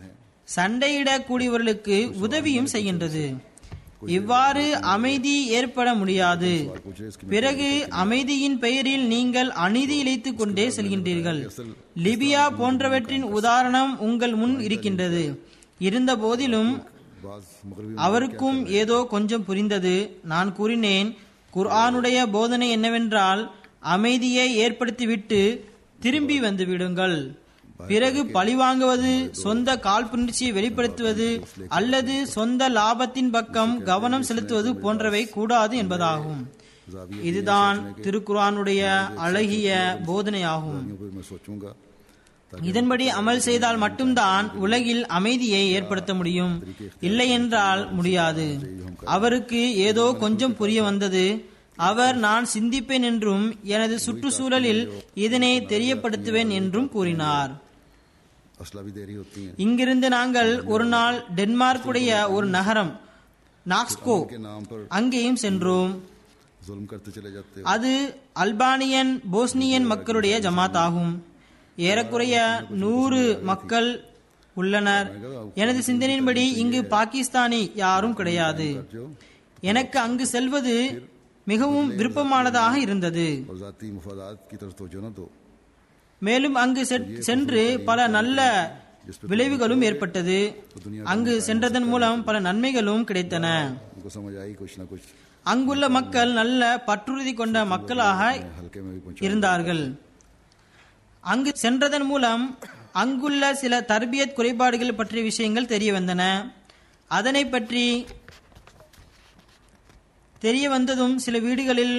சண்டையிடக்கூடியவர்களுக்கு உதவியும் செய்கின்றது. இவ்வாறு அமைதி ஏற்பட முடியாது. பிறகு அமைதியின் பெயரில் நீங்கள் அநீதி இழைத்துக் கொண்டே செல்கின்றீர்கள். லிபியா போன்றவற்றின் உதாரணம் உங்கள் முன் இருக்கின்றது. இருந்த போதிலும் बाज मगरबी அவருக்கும் ஏதோ கொஞ்சம் புரிந்தது. நான் கூறினேன், குர்ஆனுடைய போதனை என்னவென்றால் அமைதியை ஏற்படுத்திவிட்டு திரும்பி வந்து விடுங்கள். பிறகு பழிவாங்குவது, சொந்த காழ்ப்புணர்ச்சியை வெளிப்படுத்துவது அல்லது சொந்த லாபத்தின் பக்கம் கவனம் செலுத்துவது போன்றவை கூடாது என்பதாகும். இதுதான் திருக்குர்ஆனுடைய அழகிய போதனையாகும். पर मैं सोचूंगा இதன்படி அமல் செய்தால் மட்டும்தான் உலகில் அமைதியை ஏற்படுத்த முடியும், இல்லை என்றால் முடியாது. அவருக்கு ஏதோ கொஞ்சம் புரிய வந்தது. அவர் நான் சிந்திப்பேன் என்றும் எனது சுற்றுச்சூழலில் இதனை தெரியப்படுத்துவேன் என்றும் கூறினார். असला भी देरी होती है இங்கிருந்து நாங்கள் ஒரு நாள் டென்மார்க்குடைய ஒரு நகரம் நாக்ஸ்கோ के नाम पर அங்கேயும் சென்றோம். जुल्म करते चले जाते हो. அது அல்பானியன் போஸ்னியன் மக்களுடைய ஜமாத் ஆகும். ஏறக்குறைய 100 மக்கள் உள்ளனர். எனது சிந்தனையின்படி இங்கு பாகிஸ்தானி யாரும் கிடையாது. எனக்கு அங்கு செல்வது மிகவும் விருப்பமானதாக இருந்தது. और जाती मुफादात की तरफ तवज्जो न दो. மேலும் அங்கு சென்று பல நல்ல விளைவுகளும் ஏற்பட்டது. அங்கு சென்றதன் மூலம் பல நன்மைகளும் கிடைத்தன. उनको समझ आई कुछ ना कुछ அங்குள்ள மக்கள் நல்ல பற்றுறுதி கொண்ட மக்களாக हल्के में भी पहुंचा. இருந்தார்கள். அங்கு சென்றதன் மூலம் அங்குள்ள சில தர்பியத் குறைபாடுகள் பற்றிய விஷயங்கள் தெரிய வந்தன. அதனை பற்றி தெரிய வந்ததும் சில வீடுகளில்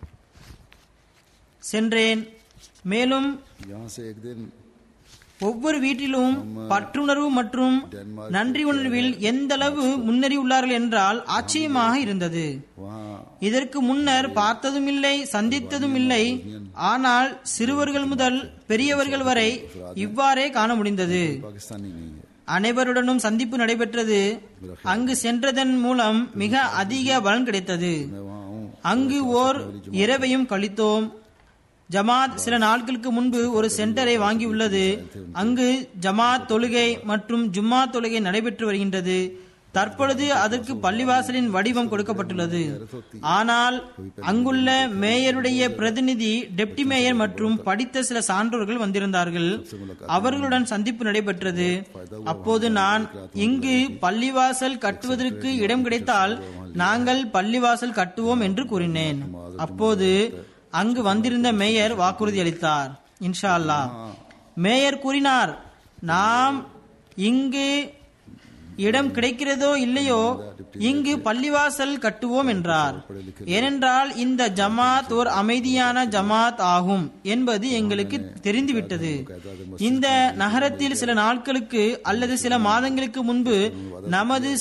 சென்றேன். மேலும் यहाँ से एक दिन ஒவ்வொரு வீட்டிலும் பற்றுணர்வு மற்றும் நன்றி உணர்வில் எந்த அளவு முன்னேறி உள்ளார்கள் என்றால் ஆச்சரியமாக இருந்தது. वहाँ இதற்கு முன்னர் பார்த்ததும் இல்லை, சந்தித்ததும் இல்லை. ஆனால் சிறுவர்கள் முதல் பெரியவர்கள் வரை இவ்வாறே காண முடிந்தது. पाकिस्तानी नहीं है. அனைவருடனும் சந்திப்பு நடைபெற்றது. அங்கு சென்றதன் மூலம் மிக அதிக பலன் கிடைத்தது. मैं वहाँ हूँ. அங்கு ஓர் இரவையும் கழித்தோம். ஜமாத் சில நாட்களுக்கு முன்பு ஒரு சென்டரை வாங்கியுள்ளது. அங்கு ஜமாத் தொழுகை மற்றும் ஜும்மா தொழுகை நடைபெற்று வருகின்றது. தற்பொழுது அதற்கு பள்ளிவாசலின் வடிவம் கொடுக்கப்பட்டுள்ளது. ஆனால் அங்குள்ள மேயருடைய பிரதிநிதி, டெப்டி மேயர் மற்றும் படித்த சில சான்றோர்கள் வந்திருந்தார்கள். அவர்களுடன் சந்திப்பு நடைபெற்றது. அப்போது நான், இங்கு பள்ளிவாசல் கட்டுவதற்கு இடம் கிடைத்தால் நாங்கள் பள்ளிவாசல் கட்டுவோம் என்று கூறினேன். அப்போது அங்கு வந்திருந்த மேயர் வாக்குறுதி அளித்தார். இன்ஷா அல்லாஹ். மேயர் கூறினார், நாம் இங்கு இடம் கிடைக்கிறதோ இல்லையோ இங்கு பள்ளிவாசல் கட்டுவோம் என்றார். ஏனென்றால் இந்த ஜமாத் ஒரு அமைதியான ஜமாத் ஆகும் என்பது எங்களுக்கு தெரிந்துவிட்டது. இந்த நகரத்தில் சில நாட்களுக்கு அல்லது சில மாதங்களுக்கு முன்பு நமது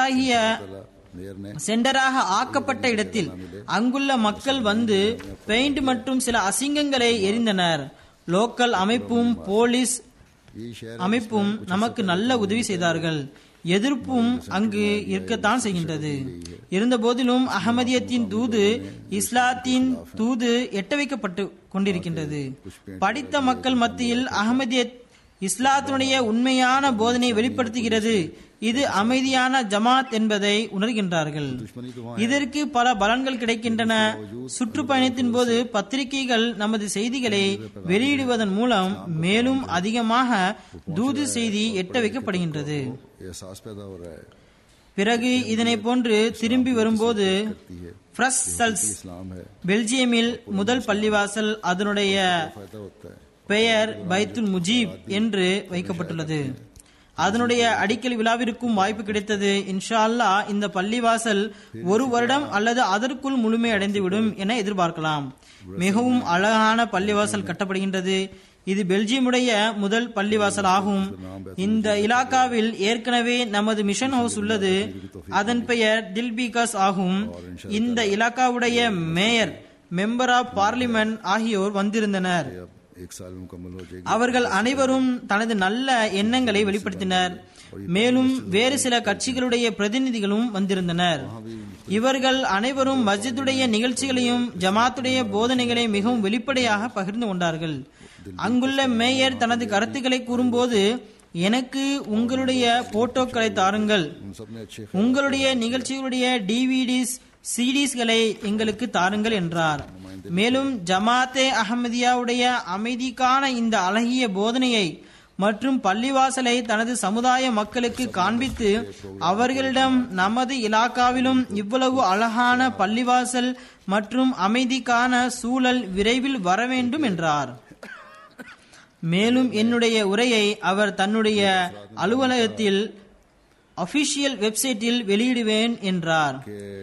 சென்டராக ஆக்கப்பட்ட இடத்தில் அங்குள்ள மக்கள் வந்து பெயிண்ட் மற்றும் சில அசிங்கங்களை எரிந்தனர். லோக்கல் அமைப்பும் போலீஸ் அமைப்பும் நமக்கு நல்ல உதவி செய்தார்கள். எதிர்ப்பும் அங்கு இருக்கத்தான் செய்கின்றது. இருந்த போதிலும் அகமதியத்தின் தூது, இஸ்லாத்தின் தூது எட்ட வைக்கப்பட்டு கொண்டிருக்கின்றது. படித்த மக்கள் மத்தியில் அகமதியத் இஸ்லாத்தினுடைய உண்மையான போதனை வெளிப்படுத்துகிறது. இது அமைதியான ஜமாத் என்பதை உணர்கின்றார்கள். இதற்கு பல பலன்கள் கிடைக்கின்றன. சுற்றுப்பயணத்தின் போது பத்திரிகைகள் நமது செய்திகளை வெளியிடுவதன் மூலம் மேலும் அதிகமாக தூது செய்தி எட்ட வைக்கப்படுகின்றது. பிறகு இதனை போன்று திரும்பி வரும்போது பிரஸ்ஸல்ஸ் பெல்ஜியமில் முதல் பள்ளிவாசல், அதனுடைய பெயர் பைத்துல் முஜீப் என்று வைக்கப்பட்டுள்ளது. அதனுடைய அடிக்கல் விழாவிற்கும் வாய்ப்பு கிடைத்தது. இன்ஷா அல்லாஹ் இந்த பள்ளிவாசல் 1 வருடம் அல்லது அதற்குள் முழுமை அடைந்துவிடும் என எதிர்பார்க்கலாம். மிகவும் அழகான பள்ளிவாசல் கட்டப்படுகின்றது. இது பெல்ஜியமுடைய முதல் பள்ளிவாசல் ஆகும். இந்த இலாக்காவில் ஏற்கனவே நமது மிஷன் ஹவுஸ் உள்ளது. அதன் பெயர் தில்பிகாஸ் ஆகும். இந்த இலாக்காவுடைய மேயர், மெம்பர் ஆஃப் பார்லிமெண்ட் ஆகியோர் வந்திருந்தனர். அவர்கள் அனைவரும் தனது நல்ல எண்ணங்களை வெளிப்படுத்தினர். மேலும் வேறு சில கட்சிகளுடைய பிரதிநிதிகளும் வந்திருந்தனர். இவர்கள் அனைவரும் மஸ்ஜிதுடைய நிகழ்ச்சிகளையும் ஜமாத்துடைய போதனைகளை மிகவும் வெளிப்படையாக பகிர்ந்து கொண்டார்கள். அங்குள்ள மேயர் தனது கருத்துக்களை கூறும்போது, எனக்கு உங்களுடைய போட்டோக்களை தாருங்கள், உங்களுடைய நிகழ்ச்சிகளுடைய டிவிடிஸ் சிடிஸ்களை எங்களுக்கு தாருங்கள் என்றார். மேலும் ஜமாத்தே அஹமதியாவுடைய அமைதிக்கான இந்த அழகிய போதனையை மற்றும் பள்ளிவாசலை தனது சமுதாய மக்களுக்கு காண்பித்து அவர்களிடம் நமது இலாக்காவிலும் இவ்வளவு அழகான பள்ளிவாசல் மற்றும் அமைதிக்கான சூழல் விரைவில் வர வேண்டும் என்றார். மேலும் என்னுடைய உரையை அவர் தன்னுடைய அலுவலகத்தில் அபிஷியல் வெப்சைட்டில் வெளியிடுவேன் என்றார்.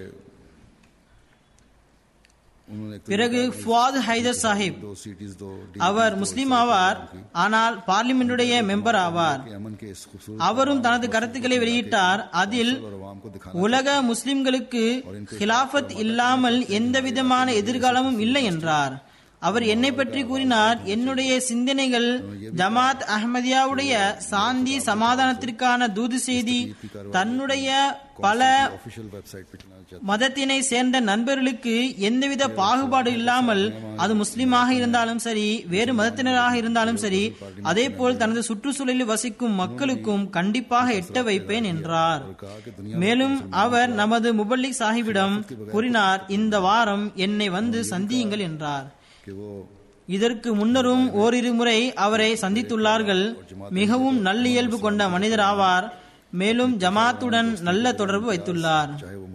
பிறகு ஃபுவாத் ஹைதர் சாஹிப், அவர் முஸ்லிம் ஆவார், ஆனால் பார்லிமெண்டுடைய மெம்பர் ஆவார். அவரும் தனது கருத்துக்களை வெளியிட்டார். அதில் உலக முஸ்லிம்களுக்கு ஹிலாஃபத் இல்லாமல் எந்த விதமான எதிர்காலமும் இல்லை என்றார். அவர் என்னை பற்றி கூறினார், என்னுடைய சிந்தனைகள் ஜமாத் அஹ்மதியாவுடைய சாந்தி சமாதானத்திற்கான தூது செய்தி தன்னுடைய பல மதத்தினை சேர்ந்த நண்பர்களுக்கு எந்தவித பாகுபாடு இல்லாமல், அது முஸ்லிமாக இருந்தாலும் சரி, வேறு மதத்தினராக இருந்தாலும் சரி, அதே போல் தனது சுற்றுச்சூழலில் வசிக்கும் மக்களுக்கும் கண்டிப்பாக எட்ட வைப்பேன் என்றார். மேலும் அவர் நமது முபல்லிக் சாஹிபிடம் கூறினார், இந்த வாரம் என்னை வந்து சந்தியுங்கள் என்றார். இதற்கு முன்னரும் ஓரிரு முறை அவரை சந்தித்துள்ளார்கள். மிகவும் நல்லியல்பு கொண்ட மனிதர் ஆவார். மேலும் ஜமாத்துடன் நல்ல தொடர்பு வைத்துள்ளார்.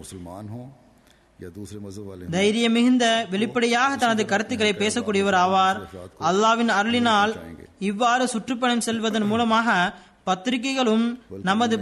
தைரியம் மிகுந்த வெளிப்படையாக தனது கருத்துக்களை பேசக்கூடியவர் ஆவார். அல்லாவின் அருளினால் இவ்வாறு சுற்றுப்பயணம் செல்வதன் மூலமாக பத்திரிகைகளுக்கும்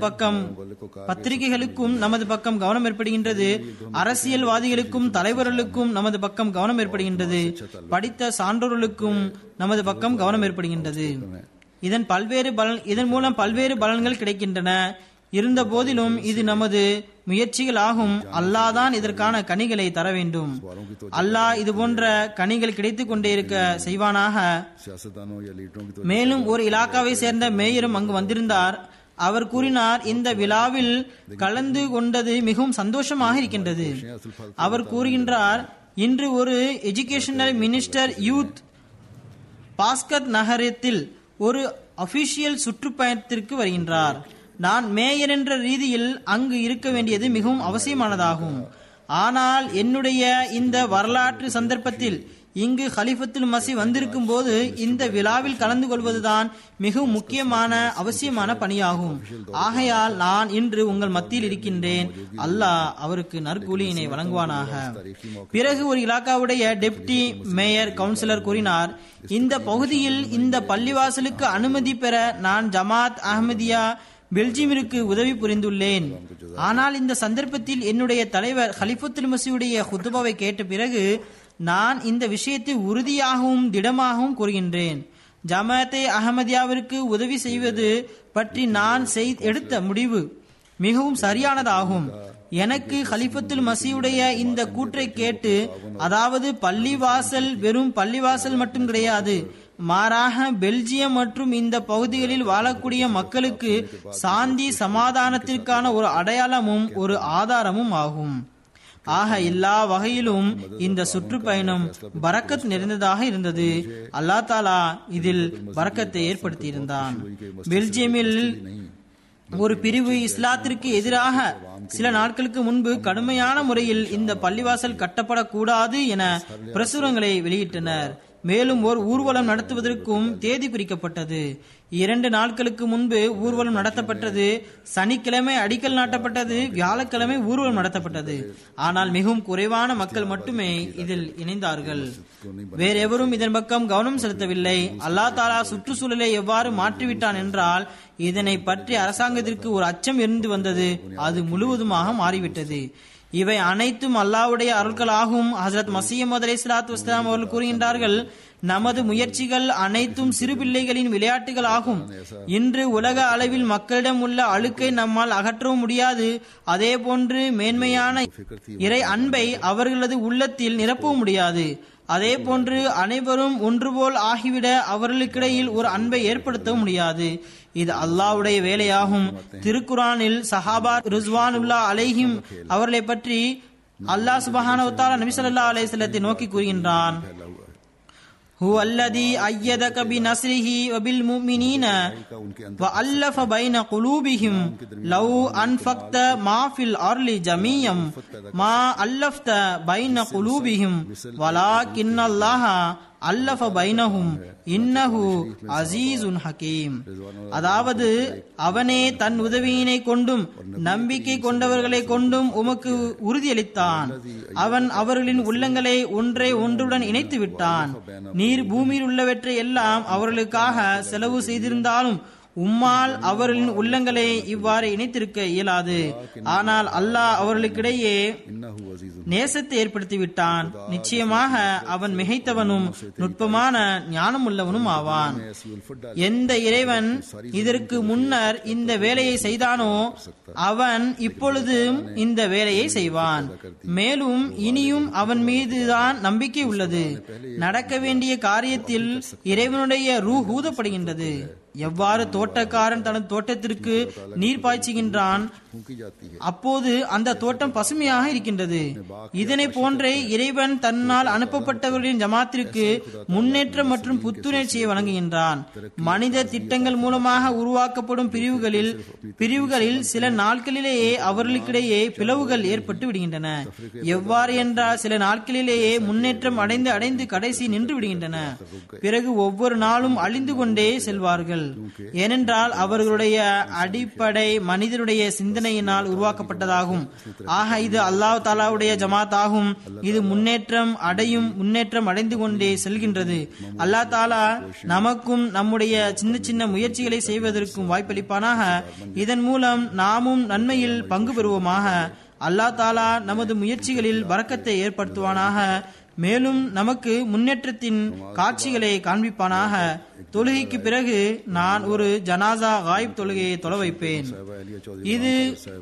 நமது பக்கம் கவனம் ஏற்படுகின்றது. அரசியல்வாதிகளுக்கும் தலைவர்களுக்கும் நமது பக்கம் கவனம் ஏற்படுகின்றது. படித்த சான்றோர்களுக்கும் நமது பக்கம் கவனம் ஏற்படுகின்றது. இதன் மூலம் பல்வேறு பலன்கள் கிடைக்கின்றன. இருந்த போதிலும் இது நமது முயற்சிகள் ஆகும். அல்லாஹ் தான் இதற்கான கனிகளை தர வேண்டும். அல்லாஹ் இது போன்ற கனிகள் கிடைத்துக் கொண்டே இருக்க செய்வானாக. மேலும் ஒரு இலாக்காவை சேர்ந்த மேயரும் அங்கு வந்திருந்தார். அவர் கூறினார், இந்த விழாவில் கலந்து கொண்டது மிகவும் சந்தோஷமாக இருக்கின்றது. அவர் கூறுகின்றார், இன்று ஒரு எஜுகேஷனல் மினிஸ்டர் யூத் பாஸ்கத் நகரத்தில் ஒரு அபிஷியல் சுற்றுப்பயணத்திற்கு வருகின்றார். நான் மேயர் என்ற ரீதியில் அங்கு இருக்க வேண்டியது மிகவும் அவசியமானதாகும். ஆனால் என்னுடைய இந்த வரலாற்று சந்தர்ப்பத்தில் இங்கு ஹலிஃபத்துல் மஸீஹ் வந்திருக்கும் போது இந்த விழாவில் கலந்து கொள்வதுதான் மிகவும் முக்கியமான அவசியமான பணியாகும். ஆகையால் நான் இன்று உங்கள் மத்தியில் இருக்கின்றேன். அல்லாஹ் அவருக்கு நற்கூலியினை வழங்குவானாக. பிறகு ஒரு இலாக்காவுடைய டெப்டி மேயர் கவுன்சிலர் கூறினார், இந்த பகுதியில் இந்த பள்ளிவாசலுக்கு அனுமதி பெற நான் ஜமாத் அஹ்மதியா பெல்ஜியமிற்கு உதவி புரிந்துள்ளேன். ஆனால் இந்த சந்தர்ப்பத்தில் என்னுடைய தலைவர் ஹலிஃபத்துல் மஸீஹுடைய குத்பாவை கேட்ட பிறகு நான் இந்த விஷயத்தை உறுதியாகவும் திடமாகவும் கூறுகின்றேன். ஜமாத்தே அஹ்மதியாவிற்கு உதவி செய்வது பற்றி நான் எடுத்த முடிவு மிகவும் சரியானதாகும். எனக்கு ஹலிஃபத்துல் மஸீஹுடைய இந்த கூற்றை கேட்டு, அதாவது பள்ளிவாசல் வெறும் பள்ளிவாசல் மட்டும் கிடையாது, மாறாக பெல்ஜியம் மற்றும் இந்த பகுதிகளில் வாழக்கூடிய மக்களுக்கு சாந்தி சமாதானத்திற்கான ஒரு அடையாளமும் ஒரு ஆதாரமும் ஆகும். ஆக எல்லா வகையிலும் இந்த சுற்றுப்பயணம் பரக்கத் நிறைந்ததாக இருந்தது. அல்லாஹ் தாலா இதில் பரக்கத்தை ஏற்படுத்தி இருந்தான். பெல்ஜியமில் ஒரு பிரிவு இஸ்லாத்திற்கு எதிராக சில நாட்களுக்கு முன்பு கடுமையான முறையில் இந்த பள்ளிவாசல் கட்டப்படக்கூடாது என பிரசுரங்களை வெளியிட்டனர். மேலும் ஒரு ஊர்வலம் நடத்துவதற்கும் தேதி குறிக்கப்பட்டது. 2 நாட்களுக்கு முன்பு ஊர்வலம் நடத்தப்பட்டது. சனிக்கிழமை அடிக்கல் நாட்டப்பட்டது. வியாழக்கிழமை ஊர்வலம் நடத்தப்பட்டது. ஆனால் மிகவும் குறைவான மக்கள் மட்டுமே இதில் இணைந்தார்கள். வேறெவரும் இதன் பக்கம் கவனம் செலுத்தவில்லை. அல்லாஹ் தாலா சுற்றுச்சூழலை எவ்வாறு மாற்றிவிட்டான் என்றால், இதனை பற்றி அரசாங்கத்திற்கு ஒரு அச்சம் இருந்து வந்தது. அது முழுவதுமாக மாறிவிட்டது. இவை அனைத்தும் அல்லாஹ்வுடைய அருள்களாகும். ஹஜ்ரத் மஸீஹ் மவ்ஊத் அலைஹிஸ்ஸலாத்து வஸ்ஸலாம் அவர்கள் கூறுகின்றார்கள், நமது முயற்சிகள் அனைத்தும் சிறு பிள்ளைகளின் விளையாட்டுகள் ஆகும். இன்று உலக அளவில் மக்களிடம் உள்ள அழுக்கை நம்மால் அகற்றவும் முடியாது. அதே போன்று மேன்மையான இறை அன்பை அவர்களது உள்ளத்தில் நிரப்பவும் முடியாது. அதே போன்று அனைவரும் ஒன்றுபோல் ஆகிவிட அவர்களுக்கிடையில் ஒரு அன்பை ஏற்படுத்தவும் முடியாது. இது அல்லாஹ்வுடைய வேலையாகும். திருக்குரானில் சஹாபா ரிஸ்வானுல்லாஹ் அலைஹிம் அவர்களை பற்றி அல்லாஹ் சுப்ஹானஹு வ தஆலா நபி ஸல்லல்லாஹு அலைஹி வஸல்லத்தை நோக்கி கூறுகின்றான், هو الذي أيدك بنصره وبالمؤمنين وألف بين قلوبهم لو أنفقت ما في الأرض جميعا ما ألفت بين قلوبهم ولكن الله அல்லஃப பைனஹும் இன்னஹு அஸீஸுன் ஹகீம். அதாவது அவனே தன் உதவியினை கொண்டும் நம்பிக்கை கொண்டவர்களை கொண்டும் உமக்கு உறுதியளித்தான். அவன் அவர்களின் உள்ளங்களை ஒன்றை ஒன்றுடன் இணைத்து விட்டான். நீர் பூமியில் உள்ளவற்றை எல்லாம் அவர்களுக்காக செலவு செய்திருந்தாலும் உம்மால் அவர்களின் உள்ளங்களை இவ்வாறு இணைத்திருக்க இயலாது. ஆனால் அல்லாஹ் அவர்களுக்கிடையே நேசத்தை ஏற்படுத்தி விட்டான். நிச்சயமாக அவன் மிகைத்தவனும் நுட்பமான ஞானம் உள்ளவனும் ஆவான். எந்த இறைவன் இதற்கு முன்னர் இந்த வேலையை செய்தானோ அவன் இப்பொழுதும் இந்த வேலையை செய்வான். மேலும் இனியும் அவன் மீதுதான் நம்பிக்கை உள்ளது. நடக்க வேண்டிய காரியத்தில் இறைவனுடைய ரூஹ் ஊதப்படுகின்றது. எவ்வாறு தோட்டக்காரன் தனது தோட்டத்திற்கு நீர் பாய்ச்சுகின்றான், அப்போது அந்த தோட்டம் பசுமையாக இருக்கின்றது. இதனை போன்றே இறைவன் தன்னால் அனுப்பப்பட்டவர்களின் ஜமாத்திற்கு முன்னேற்றம் மற்றும் புத்துணர்ச்சியை வழங்குகின்றான். மனித திட்டங்கள் மூலமாக உருவாக்கப்படும் பிரிவுகளில் சில நாட்களிலேயே அவர்களுக்கிடையே பிளவுகள் ஏற்பட்டு விடுகின்றன. எவ்வாறு என்றால் சில நாட்களிலேயே முன்னேற்றம் அடைந்து கடைசி நின்று விடுகின்றன. பிறகு ஒவ்வொரு நாளும் அழிந்து கொண்டே செல்வார்கள். ஏனென்றால் அவர்களுடைய அடிப்படை மனிதனுடைய சிந்தனையினால் உருவாக்கப்பட்டதாகும். ஆக இது அல்லாஹ் தாலாவுடைய ஜமாத் ஆகும். இது முன்னேற்றம் அடைந்து கொண்டே செல்கின்றது. அல்லாஹ் தாலா நமக்கும் நம்முடைய சின்ன சின்ன முயற்சிகளை செய்வதற்கும் வாய்ப்பளிப்பானாக. இதன் மூலம் நாமும் நன்மையில் பங்கு பெறுவோமாக. அல்லாஹ் தாலா நமது முயற்சிகளில் பரக்கத்தை ஏற்படுத்துவானாக. மேலும் நமக்கு முன்னேற்றத்தின் காட்சிகளை காண்பிப்பானாக. தொழுகைக்கு பிறகு நான் ஒரு ஜனாசா காயிப் தொழுகையை தொழ வைப்பேன். இது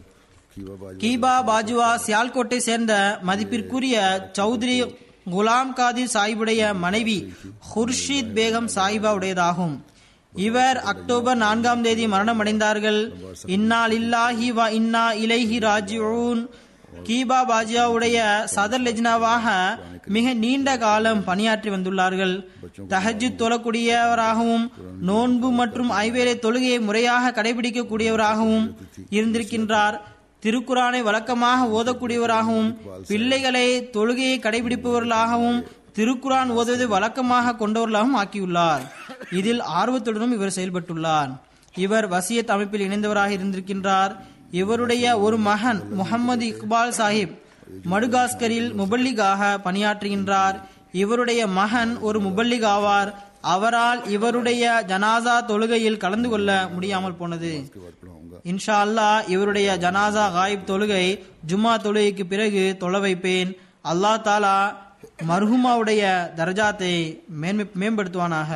கீபா பாஜுவா சியால்கோட்டை சேர்ந்த மதிப்பிற்குரிய சௌத்ரி குலாம் காதிர் சாஹிபுடைய மனைவி ஹுர்ஷித் பேகம் சாஹிபா உடையதாகும். இவர் அக்டோபர் 4ஆம் தேதி மரணம் அடைந்தார்கள். இன்னா லில்லாஹி வ இன்னா இலைஹி ராஜிஊன். கீபா பாஜியாவுடைய சதர் லெஜ்னாவாக மிக நீண்ட காலம் பணியாற்றி வந்துள்ளார்கள். தஹஜ்ஜுத் தொழக்கூடியவராகவும் நோன்பு மற்றும் ஐவேளை தொழுகையை முறையாக கடைபிடிக்கக்கூடியவராகவும் இருந்திருக்கின்றார். திருக்குரானை வழக்கமாக ஓதக்கூடியவராகவும் பிள்ளைகளை தொழுகையை கடைபிடிப்பவர்களாகவும் திருக்குரான் ஓதுவதை வழக்கமாக கொண்டவர்களாகவும் ஆக்கியுள்ளார். இதில் ஆர்வத்துடனும் இவர் செயல்பட்டுள்ளார். இவர் வசியத் அமைப்பில் இணைந்தவராக இருந்திருக்கின்றார். இவருடைய ஒரு மகன் முகமது இக்பால் சாஹிப் மடுகாஸ்கரில் முபல்லிகாக பணியாற்றுகின்றார். இவருடைய மகன் ஒரு முபல்லிக் ஆவார். அவரால் இவருடைய ஜனாசா தொழுகையில் கலந்து கொள்ள முடியாமல் போனது. இன்ஷா அல்லாஹ் இவருடைய ஜனாசா காயிப் தொழுகை ஜும்மா தொழுகைக்கு பிறகு தொழ வைப்பேன். அல்லாஹ் தாலா மர்ஹூமாவுடைய தரஜாத்தை மேம்படுத்துவானாக.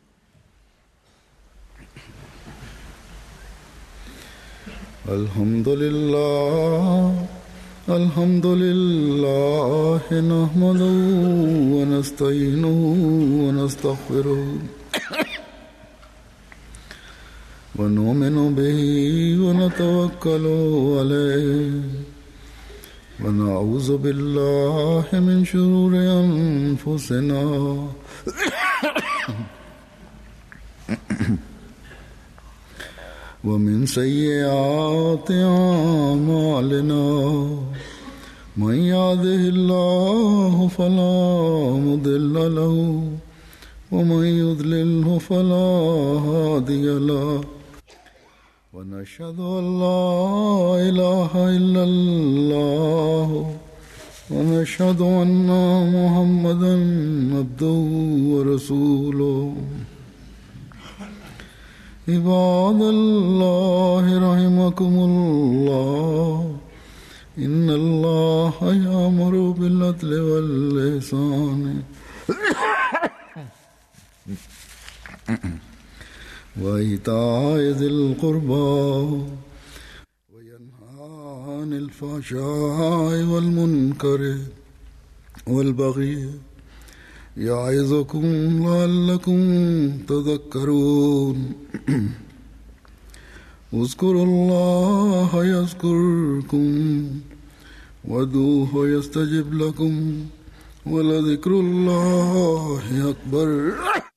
அல்ஹம்துலில்லாஹ் நஹ்மதுஹு வ நஸ்தஈனுஹு வ நஸ்தக்ஃபிருஹு வ நு'மினு பிஹி வ நதவக்கலு அலைஹி வ நஅஊது பில்லாஹி மின் ஷுரூரி அன்ஃபுஸினா ومن سيئات أعمالنا من يهده الله فلا مضل له ومن يضلله فلا هادي له ونشهد أن لا إله إلا الله ونشهد أن محمدا عبده ورسوله عباد الله رحمكم الله إن الله يأمر بالعدل والإحسان وإيتاء ذي القربى وينهى عن الفحشاء والمنكر والبغي يعظكم لعلكم تذكرون اذكروا الله يذكركم وادعوه يستجب لكم ولذكر الله أكبر